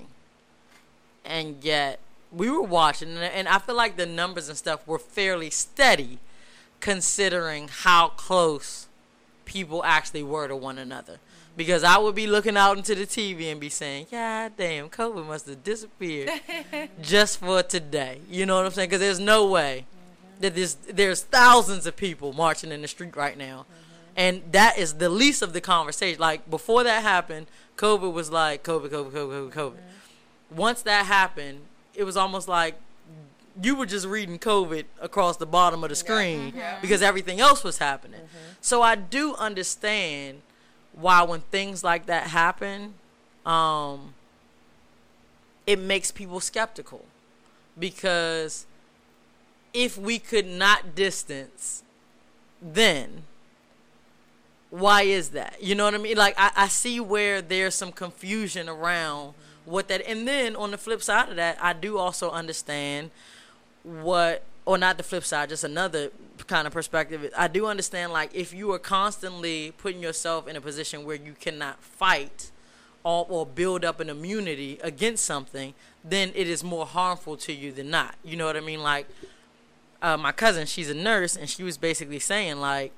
And yet, we were watching, and I feel like the numbers and stuff were fairly steady, considering how close people actually were to one another. Mm-hmm. Because I would be looking out into the T V and be saying, yeah, damn, COVID must have disappeared just for today. You know what I'm saying? Because there's no way that there's there's thousands of people marching in the street right now, mm-hmm. and that is the least of the conversation. Like before that happened, COVID was like COVID, COVID, COVID, COVID, COVID. Mm-hmm. Once that happened, it was almost like you were just reading COVID across the bottom of the screen yeah. Mm-hmm. because everything else was happening. Mm-hmm. So I do understand why when things like that happen, um, it makes people skeptical, because if we could not distance, then why is that? You know what I mean? Like, I, I see where there's some confusion around what that, and then on the flip side of that, I do also understand what, or not the flip side, just another kind of perspective. I do understand, like, if you are constantly putting yourself in a position where you cannot fight or, or build up an immunity against something, then it is more harmful to you than not. You know what I mean? Like, uh, my cousin, she's a nurse, and she was basically saying, like,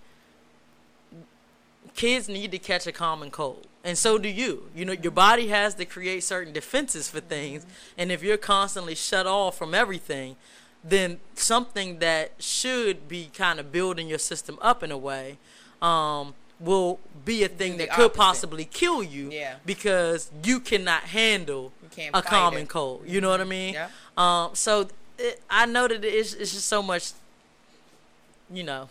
kids need to catch a common cold, and so do you. You know, your body has to create certain defenses for things, and if you're constantly shut off from everything, then something that should be kind of building your system up in a way um, will be a thing that could opposite. possibly kill you, Yeah. because you cannot handle You can't a fight common it. cold. You know what I mean? Yeah. Um, so it, I know that it's, it's just so much, you know,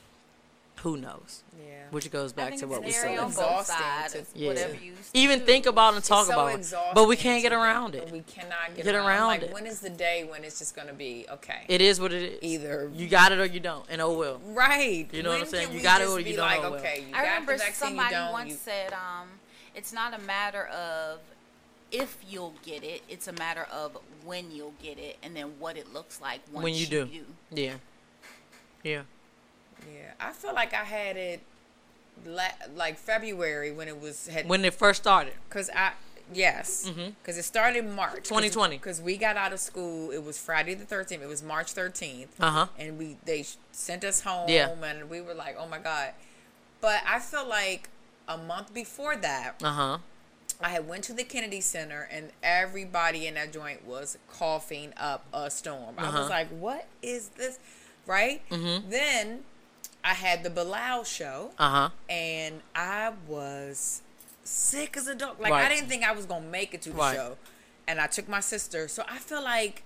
who knows? Yeah. Which goes I back think to what we it's said. very on both Exhausting sides. to- Yeah. Whatever you Even do. think about and talk It's so about it, exhausting but we can't get to- around but it. We cannot get, Get around, around like, it. when is the day when it's just gonna be okay? It is what it is. Either You got it or you don't, and oh well. right. You know what I'm When saying? can You we got it just or you be don't, like, oh well. okay, you I got remember the vaccine, somebody you don't. once you, said, um, it's not a matter of if you'll get it, it's a matter of when you'll get it, and then what it looks like once When you do. do. Yeah. Yeah. yeah, I feel like I had it la- like February when it was had When it first started. Cause I yes, because it started in March twenty twenty. Because we got out of school, it was Friday the thirteenth. It was March thirteenth, Uh huh. and we they sh- sent us home, Yeah. and we were like, oh my god. But I feel like a month before that, Uh huh. I had went to the Kennedy Center, and everybody in that joint was coughing up a storm. I Uh-huh. was like, what is this? Right? Mhm. Then I had the Bilal show, Uh huh. and I was sick as a dog. Like, Right. I didn't think I was gonna make it to the Right. show, and I took my sister. So I feel like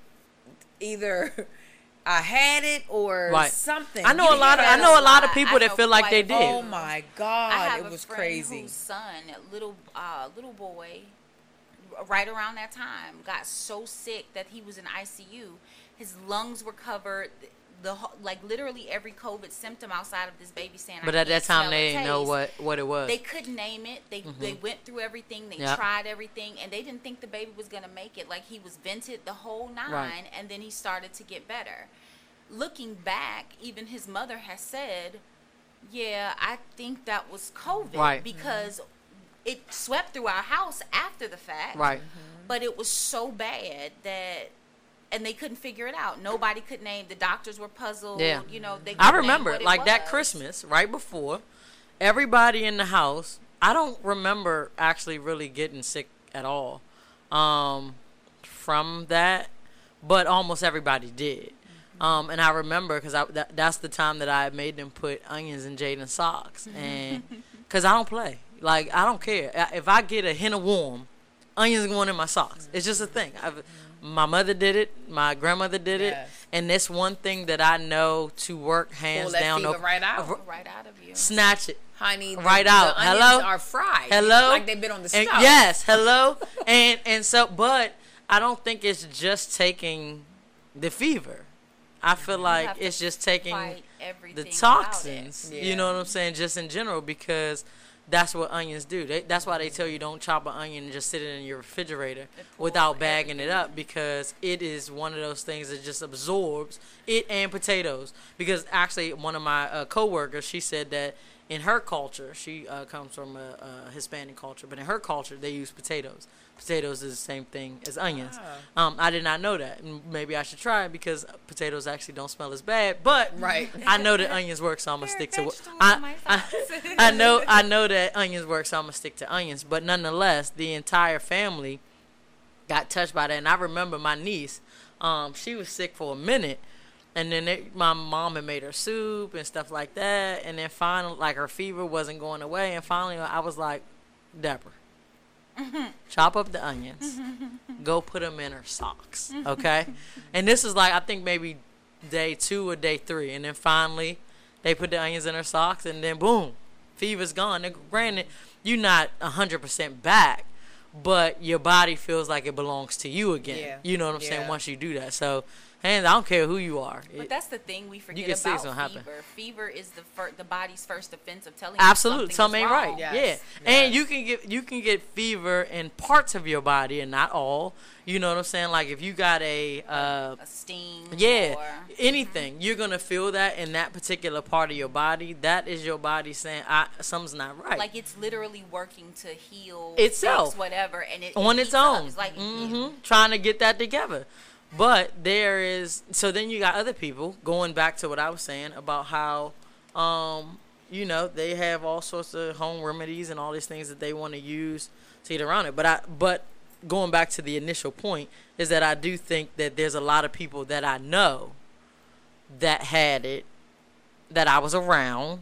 either I had it or Right. something. I know You a lot of I gotta- know a lot of I people that know feel like they quite a did. Oh my I god, have it a was friend crazy. whose son, a little uh, little boy, right around that time, got so sick that he was in I C U. His lungs were covered. The whole- like literally every COVID symptom outside of this baby saying. But I at that can't time smell they or didn't know taste. what what it was. They couldn't name it. They they went through everything. They Yep. tried everything, and they didn't think the baby was gonna make it. Like, he was vented the whole nine, Right. and then he started to get better. Looking back, even his mother has said, "Yeah, I think that was COVID Right. because it swept through our house after the fact, Right. But it was so bad that." And they couldn't figure it out. Nobody could name. The doctors were puzzled. Yeah. You know, they. I couldn't name remember what it like that was. Christmas right before, everybody in the house. I don't remember actually really getting sick at all um, from that, but almost everybody did. Um, and I remember because that, that's the time that I made them put onions in Jaden's socks, and because I don't play, like I don't care I- if I get a hint of warm, onions going in my socks. It's just a thing. I've, my mother did it, my grandmother did it, Yes. and that's one thing that I know to work hands Pull that down. fever over- right out. over- Right out of you. snatch it. Honey, the, Right the out. onions Hello? are fried. Hello, Like they've been on the stove. And yes, hello, and and so, but I don't think it's just taking the fever. I feel like have to it's just taking Fight the everything about toxins. it. You know Yeah. what I'm saying? Just in general, because that's what onions do. They, that's why they tell you don't chop an onion and just sit it in your refrigerator pull without bagging everything. it up, because it is one of those things that just absorbs it and potatoes. Because actually, one of my uh, coworkers, she said that in her culture, she uh, comes from a, a Hispanic culture, but in her culture, they use potatoes. Potatoes is the same thing as onions. Ah. Um, I did not know that, and maybe I should try it because potatoes actually don't smell as bad. But Right. I know that onions work, so I'm gonna They're stick to what vegetables in I, my I, socks. I know. I know that onions work, so I'm gonna stick to onions. But nonetheless, the entire family got touched by that, and I remember my niece. Um, she was sick for a minute, And then they, my mom had made her soup and stuff like that. And then finally, like, her fever wasn't going away. And finally, I was like, Deborah, chop up the onions. Go put them in her socks, okay? And this is like, I think maybe day two or day three. And then finally, they put the onions in her socks. And then, boom, fever's gone. Now, granted, you're not one hundred percent back, but your body feels like it belongs to you again. Yeah. You know what I'm Yeah. saying? Once you do that. So, and I don't care who you are. But It- that's the thing we forget can see it's about gonna happen. fever. Fever is the fir- the body's first defense of telling Absolutely, you something something ain't is right. wrong. Yes, Yeah, and yes. you can get you can get fever in parts of your body and not all. You know what I'm saying? Like if you got a uh, A sting. yeah, Or, anything, you're gonna feel that in that particular part of your body. That is your body saying, I, something's not right. like it's literally working to heal Itself. fix whatever, and it On it its eats up. own. It's like hmm Trying to get that together. But there is, so then you got other people going back to what I was saying about how, um, you know, they have all sorts of home remedies and all these things that they want to use to get around it. But I, but going back to the initial point is that I do think that there's a lot of people that I know that had it, that I was around.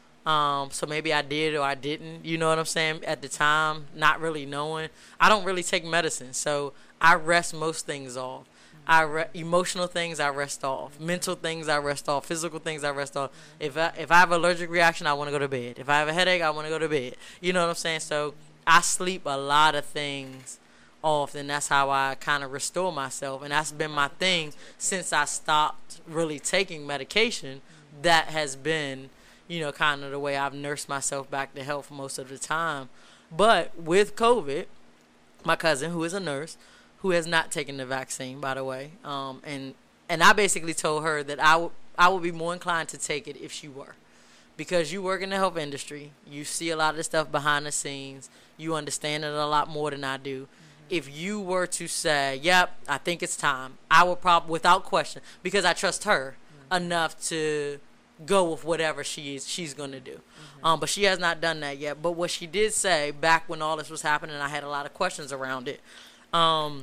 Um, so maybe I did or I didn't, you know what I'm saying, at the time, not really knowing. I don't really take medicine, so I rest most things off. I re- emotional things I rest off, mental things I rest off, physical things I rest off. If I if I have an allergic reaction, I want to go to bed. If I have a headache, I want to go to bed. You know what I'm saying? So I sleep a lot of things off, and that's how I kind of restore myself. And that's been my thing since I stopped really taking medication. That has been, you know, kind of the way I've nursed myself back to health most of the time. But with COVID, my cousin, who is a nurse, who has not taken the vaccine, by the way, um, and and I basically told her that I would I would be more inclined to take it if she were, because you work in the health industry, you see a lot of the stuff behind the scenes, you understand it a lot more than I do. If you were to say, "Yep, I think it's time," I would probably, without question, because I trust her enough to go with whatever she is she's gonna do. Um, but she has not done that yet. But what she did say back when all this was happening, I had a lot of questions around it. Um,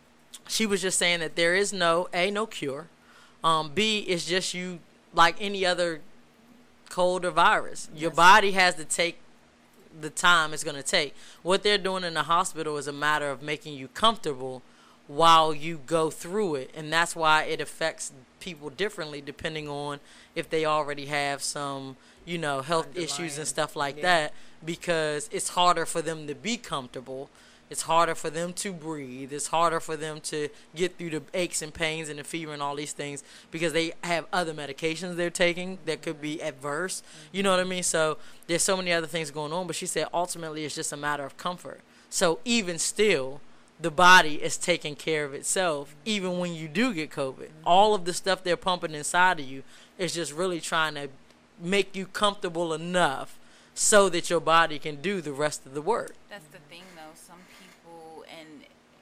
she was just saying that there is no A, no cure. Um, B, it's just you like any other cold or virus. Your body has to take the time it's going to take. What they're doing in the hospital is a matter of making you comfortable while you go through it, and that's why it affects people differently depending on if they already have some, you know, health issues Underlying. and stuff like Yeah. that, because it's harder for them to be comfortable. It's harder for them to breathe. It's harder for them to get through the aches and pains and the fever and all these things, because they have other medications they're taking that could be adverse. You know what I mean? So there's so many other things going on. But she said ultimately it's just a matter of comfort. So even still, the body is taking care of itself even when you do get COVID. All of the stuff they're pumping inside of you is just really trying to make you comfortable enough so that your body can do the rest of the work. That's the thing, though. Some people, and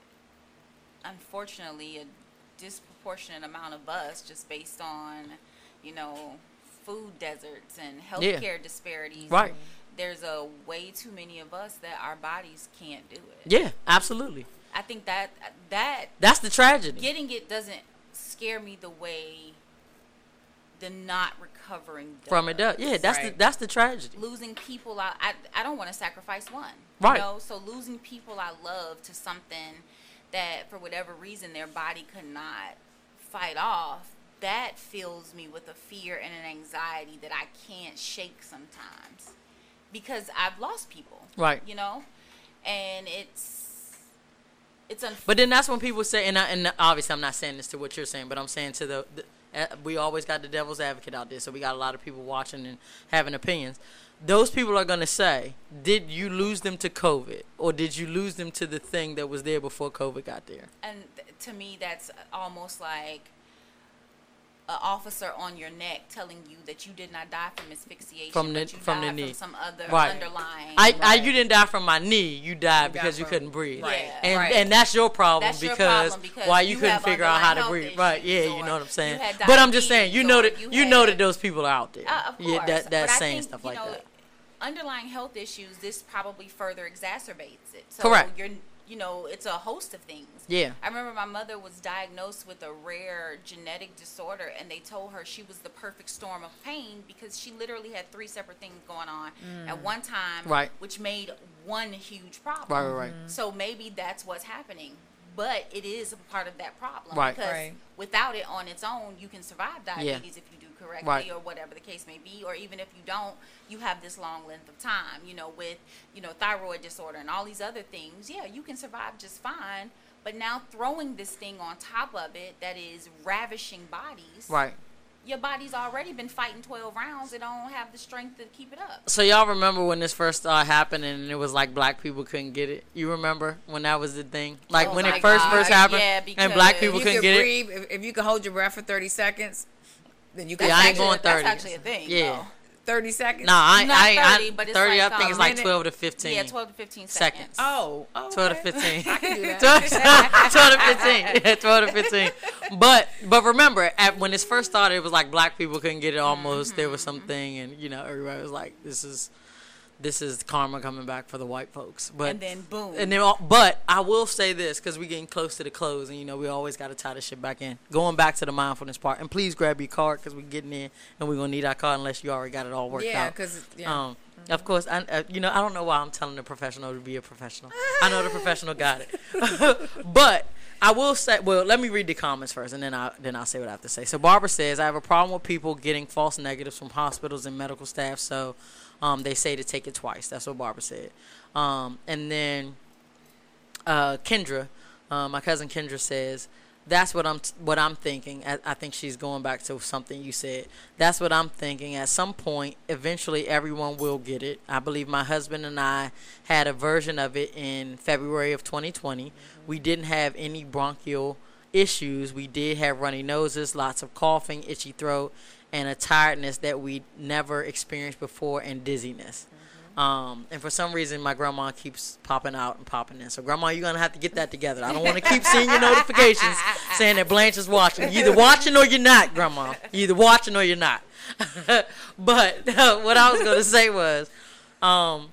unfortunately, a disproportionate amount of us, just based on, you know, food deserts and Yeah. healthcare disparities. Right. There's a way too many of us that our bodies can't do it. Yeah, absolutely. I think that that That's the tragedy. getting it doesn't scare me the way the not recovering does. From it does. Yeah, that's the Right. that's the tragedy. Losing people I I, I don't want to sacrifice one. Right. You know, so losing people I love to something that for whatever reason their body could not fight off, that fills me with a fear and an anxiety that I can't shake sometimes, because I've lost people. Right. You know? And it's it's unfortunate. But then that's when people say, and I, and obviously I'm not saying this to what you're saying, but I'm saying to the, the uh, we always got the devil's advocate out there, so we got a lot of people watching and having opinions. Those people are going to say, did you lose them to COVID, or did you lose them to the thing that was there before COVID got there? And th- to me, that's almost like an officer on your neck telling you that you did not die from asphyxiation, From the- but you from the died knee. from some other Right. underlying. I, I, Right. you didn't die from my knee. You died You because died you from- couldn't breathe. Right. Yeah. And Right. and that's your problem, That's your because, problem because why you, you couldn't have figure out how to underlying breathe. health Right? Yeah, issues, you or know what I'm saying. you had But I'm just saying, you diabetes, know or that you you know had- that those people are out there. Uh, of course. Yeah, that But that's I saying think, stuff you like know, that. Underlying health issues, this probably further exacerbates it. So Correct. You're you know, it's a host of things. Yeah. I remember my mother was diagnosed with a rare genetic disorder, and they told her she was the perfect storm of pain because she literally had three separate things going on at one time, Right. which made one huge problem. Right, right, right. So maybe that's what's happening. But it is a part of that problem. Right. Because Right. without it on its own, you can survive diabetes if you do correctly Right. or whatever the case may be. Or even if you don't, you have this long length of time. You know, with, you know, thyroid disorder and all these other things, yeah, you can survive just fine. But now throwing this thing on top of it that is ravishing bodies. Right. Your body's already been fighting twelve rounds. It don't have the strength to keep it up. So y'all remember when this first started happening and it was like black people couldn't get it? You remember when that was the thing? Like Oh when my it first God. first happened Yeah, and black because people You couldn't can get it? breathe. If, if you can hold your breath for thirty seconds, then you can. Yeah, I ain't actually, going thirty. That's actually a thing. Yeah. though. thirty seconds. Nah, I, Not I, I, thirty, but it's thirty. like, I think um, it's like minute. twelve to fifteen. Yeah, twelve to fifteen Seconds. seconds. Oh, oh twelve to okay. fifteen. I can do that. twelve to fifteen. Yeah, twelve to fifteen. But but remember, at, when this first started, it was like black people couldn't get it almost. Mm-hmm. There was something, and you know, everybody was like, "This is this is karma coming back for the white folks." But And then boom. And then, all- but I will say this because we're getting close to the close, and you know, we always got to tie this shit back in. Going back to the mindfulness part, and please grab your card because we're getting in, and we're gonna need our card unless you already got it all worked Yeah, out. because yeah. Um, of course, I, uh, you know, I don't know why I'm telling the professional to be a professional. I know the professional got it. But I will say, well, let me read the comments first, and then I then I'll say what I have to say. So Barbara says, I have a problem with people getting false negatives from hospitals and medical staff, so um, they say to take it twice. That's what Barbara said. Um, and then uh, Kendra, uh, my cousin Kendra says, that's what I'm t- what I'm thinking. I, I think she's going back to something you said. That's what I'm thinking. At some point, eventually, everyone will get it. I believe my husband and I had a version of it in February of twenty twenty. We didn't have any bronchial issues. We did have runny noses, lots of coughing, itchy throat, and a tiredness that we never experienced before, and dizziness. Um, and for some reason, my grandma keeps popping out and popping in. So, Grandma, you're going to have to get that together. I don't want to keep seeing your notifications saying that Blanche is watching. You're either watching or you're not, Grandma. You're either watching or you're not. But uh, what I was going to say was, um,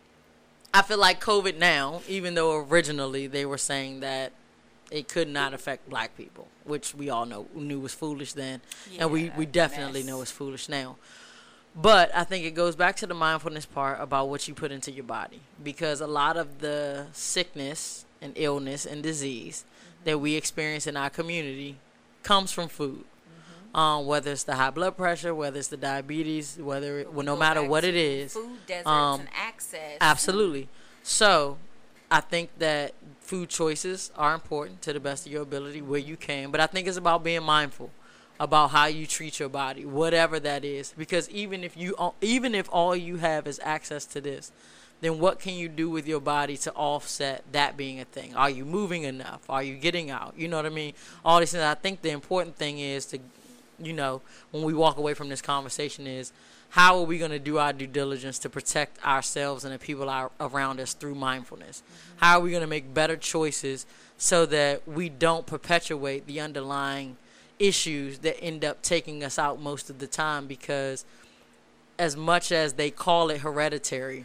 I feel like COVID now, even though originally they were saying that it could not affect black people, which we all know knew was foolish then, and we, Yeah, we definitely mess. know it's foolish now. But I think it goes back to the mindfulness part about what you put into your body, because a lot of the sickness and illness and disease mm-hmm. that we experience in our community comes from food. Mm-hmm. Um, whether it's the high blood pressure, whether it's the diabetes, whether it, well, no Go matter back what to it is, food deserts um, and access. absolutely. So I think that food choices are important to the best of your ability where you can, but I think it's about being mindful about how you treat your body, whatever that is. Because even if you, even if all you have is access to this, then what can you do with your body to offset that being a thing? Are you moving enough? Are you getting out? You know what I mean? All these things. I think the important thing is to, you know, when we walk away from this conversation is, how are we going to do our due diligence to protect ourselves and the people are around us through mindfulness? Mm-hmm. How are we going to make better choices so that we don't perpetuate the underlying issues that end up taking us out most of the time? Because as much as they call it hereditary,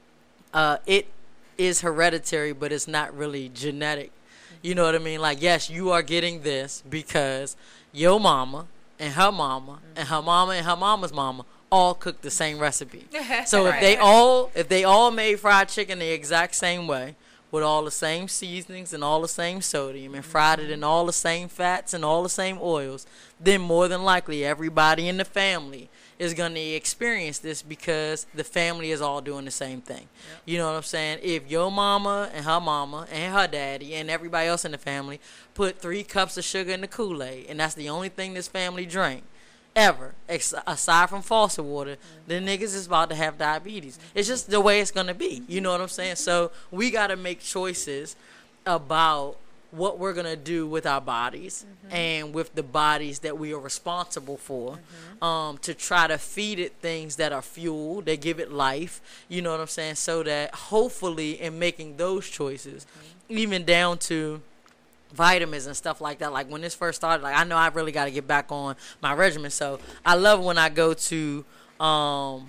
uh, it is hereditary, but it's not really genetic. You know what I mean? Like, yes, you are getting this because your mama and her mama and her mama and her mama's mama all cook the same recipe. So if they all if they all made fried chicken the exact same way, with all the same seasonings and all the same sodium and fried it in all the same fats and all the same oils, then more than likely everybody in the family is going to experience this because the family is all doing the same thing. Yep. You know what I'm saying? If your mama and her mama and her daddy and everybody else in the family put three cups of sugar in the Kool-Aid and that's the only thing this family drank, ever, ex- aside from faucet water, mm-hmm. the niggas is about to have diabetes. Mm-hmm. It's just the way it's going to be. You know what I'm saying? So we got to make choices about what we're going to do with our bodies mm-hmm. and with the bodies that we are responsible for mm-hmm. um, to try to feed it things that are fuel, that give it life. You know what I'm saying? So that hopefully in making those choices, mm-hmm. even down to vitamins and stuff like that, like when this first started, like I know I really got to get back on my regimen. So I love when I go to um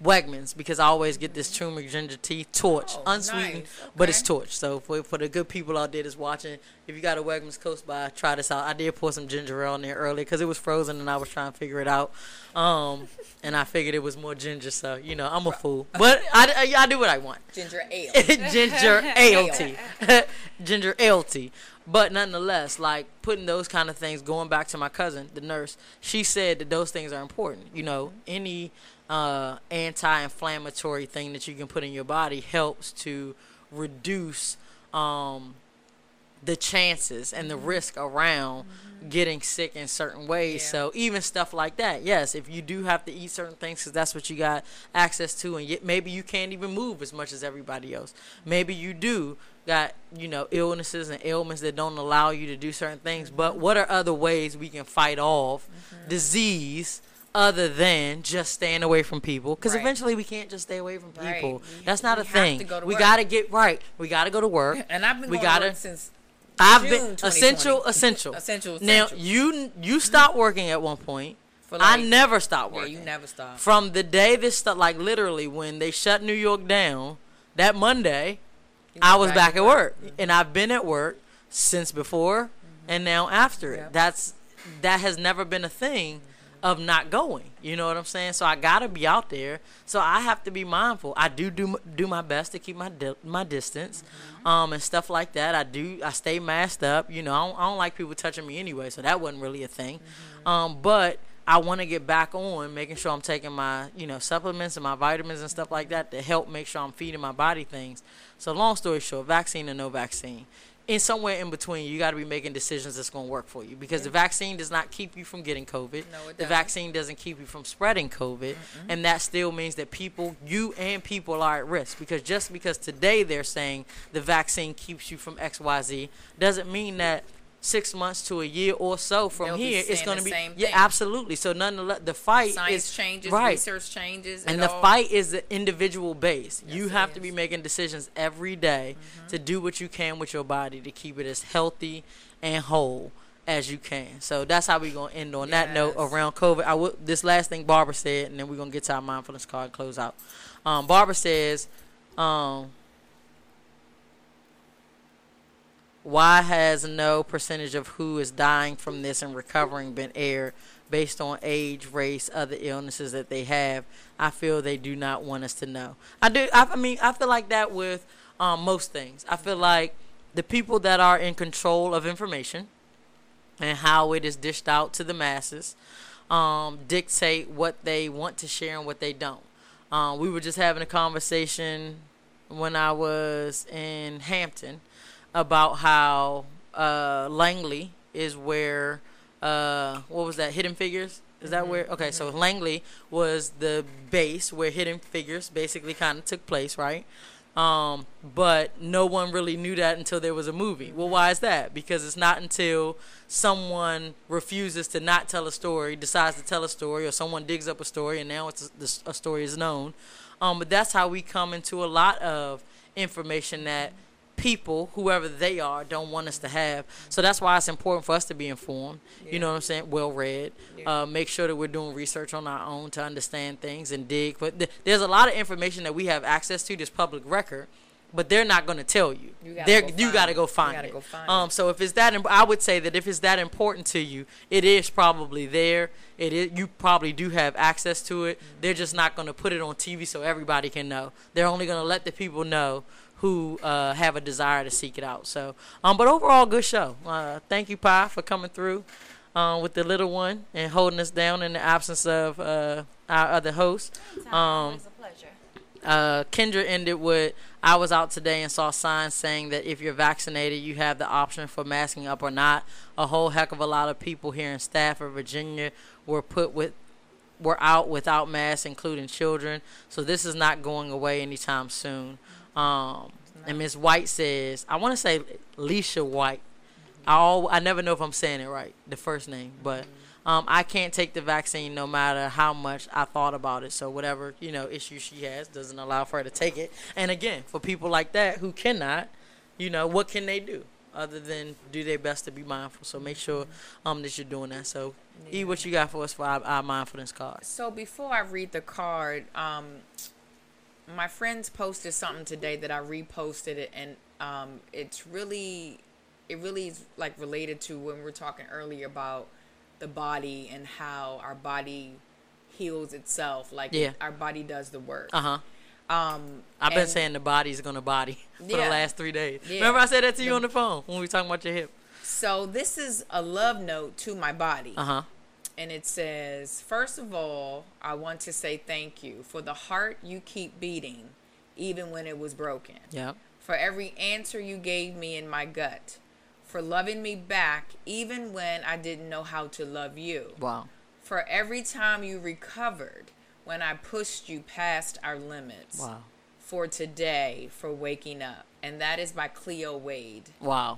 Wegmans, because I always get this turmeric ginger tea torch, Oh, unsweetened, nice. but Okay. it's torch. So for for the good people out there that's watching, if you got a Wegmans close by, try this out. I did pour some ginger ale in there earlier because it was frozen and I was trying to figure it out. Um, and I figured it was more ginger, so you know I'm a fool, but I, I, I do what I want. Ginger ale. Ginger ale tea, ginger ale tea. But nonetheless, like putting those kind of things, going back to my cousin, the nurse, she said that those things are important. You know, any uh, anti-inflammatory thing that you can put in your body helps to reduce um, the chances and the risk around getting sick in certain ways. Yeah. So even stuff like that, yes, if you do have to eat certain things because that's what you got access to, and yet maybe you can't even move as much as everybody else. Maybe you do got, you know, illnesses and ailments that don't allow you to do certain things. But what are other ways we can fight off disease other than just staying away from people? Because Right. eventually we can't just stay away from Right. people. We- That's not we a have thing. to go to we work. got to get right. We got to go to work. And I've been we going gotta, to work since I've June been twenty twenty. essential, essential. Essential, Now essential. you you stopped working at one point. For I like- never stopped Yeah, working. you never stop. From the day this stuff, like literally when they shut New York down, that Monday, You I go was back back to at work. work, and I've been at work since before and now after it. Yep. That's that has never been a thing of not going. You know what I'm saying? So I gotta be out there. So I have to be mindful. I do do m- do my best to keep my di- my distance, um, and stuff like that. I do. I stay masked up. You know, I don't, I don't like people touching me anyway. So that wasn't really a thing. Um, but I want to get back on making sure I'm taking my, you know, supplements and my vitamins and stuff like that to help make sure I'm feeding my body things. So long story short, vaccine or no vaccine. In somewhere in between, you got to be making decisions that's going to work for you, because the vaccine does not keep you from getting COVID. No, it the doesn't. vaccine doesn't keep you from spreading COVID, and that still means that people, you and people, are at risk. Because just because today they're saying the vaccine keeps you from X Y Z doesn't mean that six months to a year or so from They'll be here it's saying going to the be same yeah, thing. absolutely. So nonetheless, the fight Science is changes, right. research changes, And it the all- fight is the individual base. You Yes, it have to be is. making decisions every day to do what you can with your body to keep it as healthy and whole as you can. So that's how we're going to end on that note Yes. around COVID. I will, this last thing Barbara said, and then we're going to get to our mindfulness card and close out. Um, Barbara says, um, why has no percentage of who is dying from this and recovering been aired based on age, race, other illnesses that they have? I feel they do not want us to know. I do. I, I mean, I feel like that with um, most things. I feel like the people that are in control of information and how it is dished out to the masses um, dictate what they want to share and what they don't. Um, we were just having a conversation when I was in Hampton about how uh, Langley is where, uh, what was that, Hidden Figures? Is that where? Okay, so Langley was the base where Hidden Figures basically kind of took place, right? Um, but no one really knew that until there was a movie. Well, why is that? Because it's not until someone refuses to not tell a story, decides to tell a story, or someone digs up a story, and now it's a, a story is known. Um, but that's how we come into a lot of information that people, whoever they are, don't want us to have. So that's why it's important for us to be informed. You know what I'm saying? Well read. Uh, make sure that we're doing research on our own to understand things and dig. But th- there's a lot of information that we have access to, this public record, but they're not going to tell you. You gotta They're, go you find got to it. go You find gotta it. go find um, so if it's that, imp- I would say that if it's that important to you, it is probably there. It is. You probably do have access to it. They're just not going to put it on T V so everybody can know. They're only going to let the people know who uh, have a desire to seek it out. So, um, but overall, good show. Uh, thank you, Pi, for coming through uh, with the little one and holding us down in the absence of uh, our other host. Um, Always a pleasure. uh, Kendra ended with, I was out today and saw signs saying that if you're vaccinated, you have the option for masking up or not. A whole heck of a lot of people here in Stafford, Virginia, were put with were out without masks, including children. So this is not going away anytime soon. Um, and Miss White says, I want to say Leisha White. I all, I never know if I'm saying it right, the first name, but um, I can't take the vaccine no matter how much I thought about it. So whatever, you know, issue she has doesn't allow for her to take it. And again, for people like that who cannot, you know, what can they do? other than do their best to be mindful. So make sure um that you're doing that. So, E, what you got for us for our, our mindfulness card? So before I read the card, um, my friends posted something today that I reposted it, and um, it's really, it really is like related to when we were talking earlier about the body and how our body heals itself. Like Yeah. our body does the work. Uh huh. Um, I've been and- saying the body's gonna body for the Yeah. last three days. Yeah. Remember I said that to you The- on the phone when we were talking about your hip. So this is a love note to my body. Uh huh. And it says, first of all, I want to say thank you for the heart you keep beating, even when it was broken. Yep. For every answer you gave me in my gut. For loving me back, even when I didn't know how to love you. Wow. For every time you recovered when I pushed you past our limits. Wow. For today, for waking up. And that is by Cleo Wade. Wow.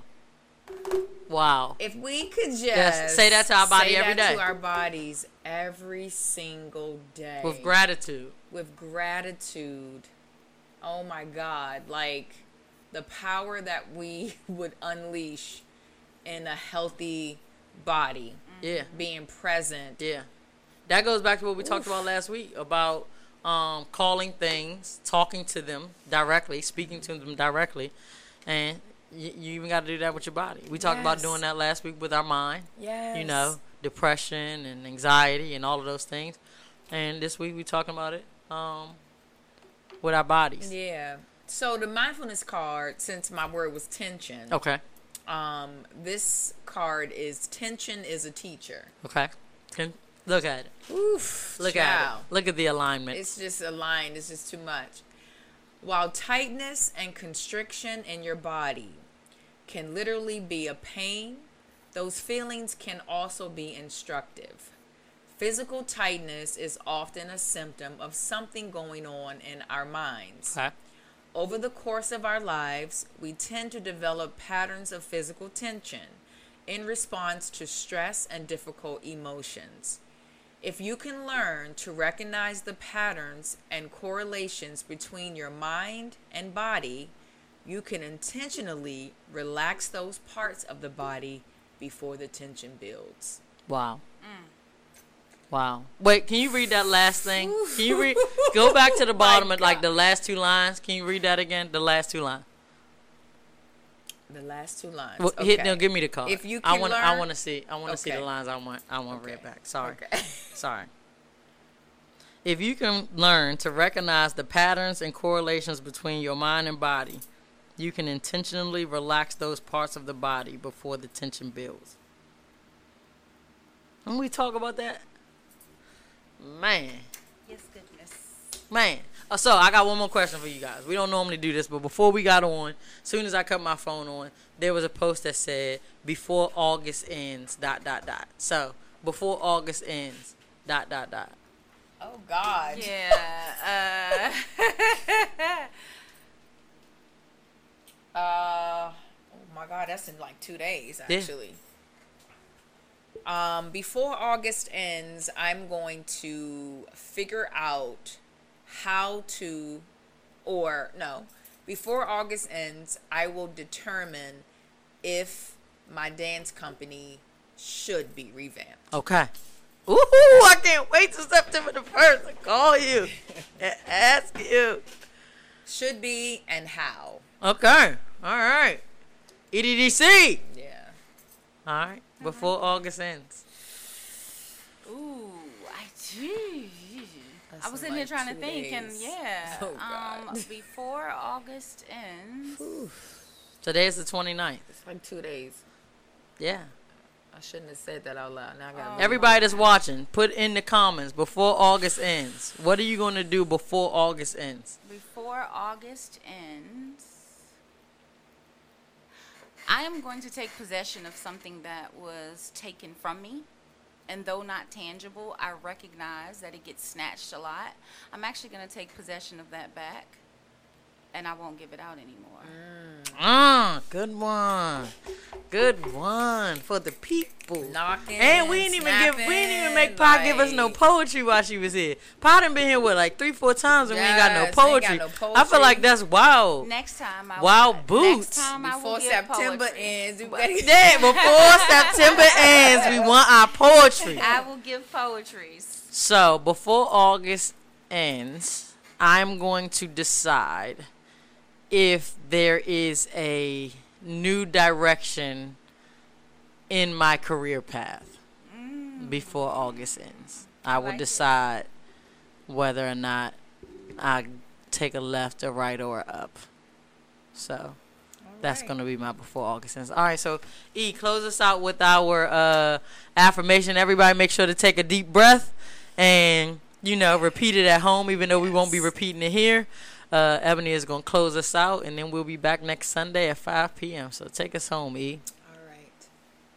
Wow. If we could just Yes, say that to our body say every that day. to our bodies every single day With gratitude. with gratitude. Oh my God, like the power that we would unleash in a healthy body, Yeah. being present. Yeah. That goes back to what we talked about last week about um, calling things, talking to them directly, speaking to them directly, and you, you even got to do that with your body. We talked about Yes. doing that last week with our mind. Yes. You know, depression and anxiety and all of those things. And this week we talking about it um, with our bodies. Yeah. So the mindfulness card, since my word was tension, Okay. um, this card is tension is a teacher. Okay. Can look at it. Oof. Look child. at it. Look at the alignment. It's just aligned. It's just too much. While tightness and constriction in your body can literally be a pain, those feelings can also be instructive. Physical tightness is often a symptom of something going on in our minds. Okay. Over the course of our lives, we tend to develop patterns of physical tension in response to stress and difficult emotions. If you can learn to recognize the patterns and correlations between your mind and body, you can intentionally relax those parts of the body before the tension builds. Wow. Wow. Wait, can you read that last thing? Can you read? Go back to the bottom of like the last two lines. Can you read that again? The last two lines. The last two lines. Well, okay. hit, no, give me the card. If you I can want, I learn- want to see. I want to see the Okay. lines. I want. I want to read Okay. back. Sorry. Okay. Sorry. If you can learn to recognize the patterns and correlations between your mind and body, you can intentionally relax those parts of the body before the tension builds. When we talk about that, man, Yes, goodness. man. Uh, so I got one more question for you guys. We don't normally do this, but before we got on, as soon as I cut my phone on, there was a post that said, "Before August ends, dot dot dot." So before August ends, dot dot dot. Oh, God. Yeah. Uh, Uh, oh my God, that's in like two days Yeah. actually. Um, before August ends, I'm going to figure out how to, or no, before August ends, I will determine if my dance company should be revamped. Okay. Ooh, I can't wait till September the first to call you and ask you. Should be and how. Okay. All right. E D D C. Yeah. All right. Before August ends. ooh, I do. That's I was in, in here like, trying to two think, and days. yeah. Oh, God. Um, before August ends. Today is the twenty-ninth. It's like two days. Yeah. I shouldn't have said that out loud. Now I gotta Oh. read Everybody that's watching, put in the comments before August ends. What are you going to do before August ends? Before August ends, I am going to take possession of something that was taken from me. And though not tangible, I recognize that it gets snatched a lot. I'm actually going to take possession of that back. and I won't give it out anymore. Ah, good one. Good one for the people. Knocking, And we didn't even give we didn't even make Pa snapping, give us no like- poetry while she was here. Pa done been here with like three, four times and we ain't got no Yes, ain't got poetry. no I feel poetry. like that's wild. Next time, I Wow, will, boots. Next time, I will Before give September poetry. ends, we But better- Yeah, before September ends, we want our poetry. I will give poetries. So before August ends, I'm going to decide if there is a new direction in my career path before August ends. I will like it. decide whether or not I take a left, a right, or a up. So that's right. going to be my before August ends. All right, so E, close us out with our uh, affirmation. Everybody make sure to take a deep breath and, you know, repeat it at home, even though we won't be repeating it here. Uh, Ebony is going to close us out, and then we'll be back next Sunday at five p.m. So take us home, E. All right.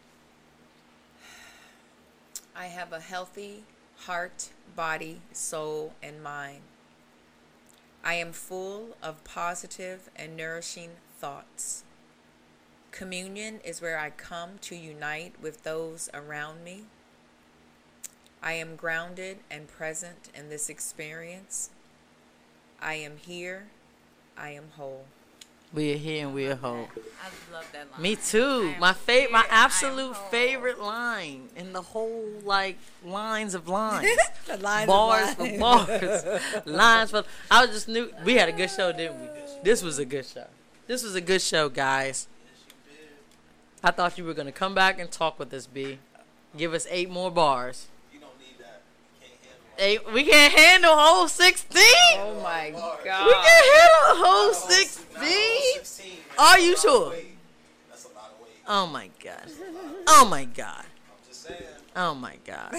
I have a healthy heart, body, soul, and mind. I am full of positive and nourishing thoughts. Communion is where I come to unite with those around me. I am grounded and present in this experience. I am here. I am whole. We are here and we are whole. I love that line. Me too. I am My favorite, my here, I am absolute whole. favorite line in the whole like lines of lines, The lines bars for bars, lines for. I was just knew we had a good show, didn't we? This was a good show. This was a good show, guys. I thought you were gonna come back and talk with us, B. Give us eight more bars. You don't need that. You can't handle Eight. We can't handle whole sixteen. Oh my We God. can handle whole sixteen. sixteen. Are you sure? That's a lot of weight. Oh my god. Oh my god. I'm just saying. Oh my god.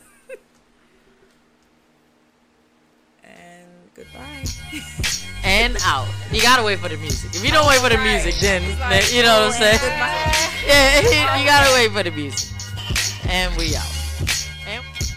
And goodbye. And out. You gotta wait for the music. If you don't wait for the music, then, then you know what I'm saying. Yeah, you gotta wait for the music. And we out. And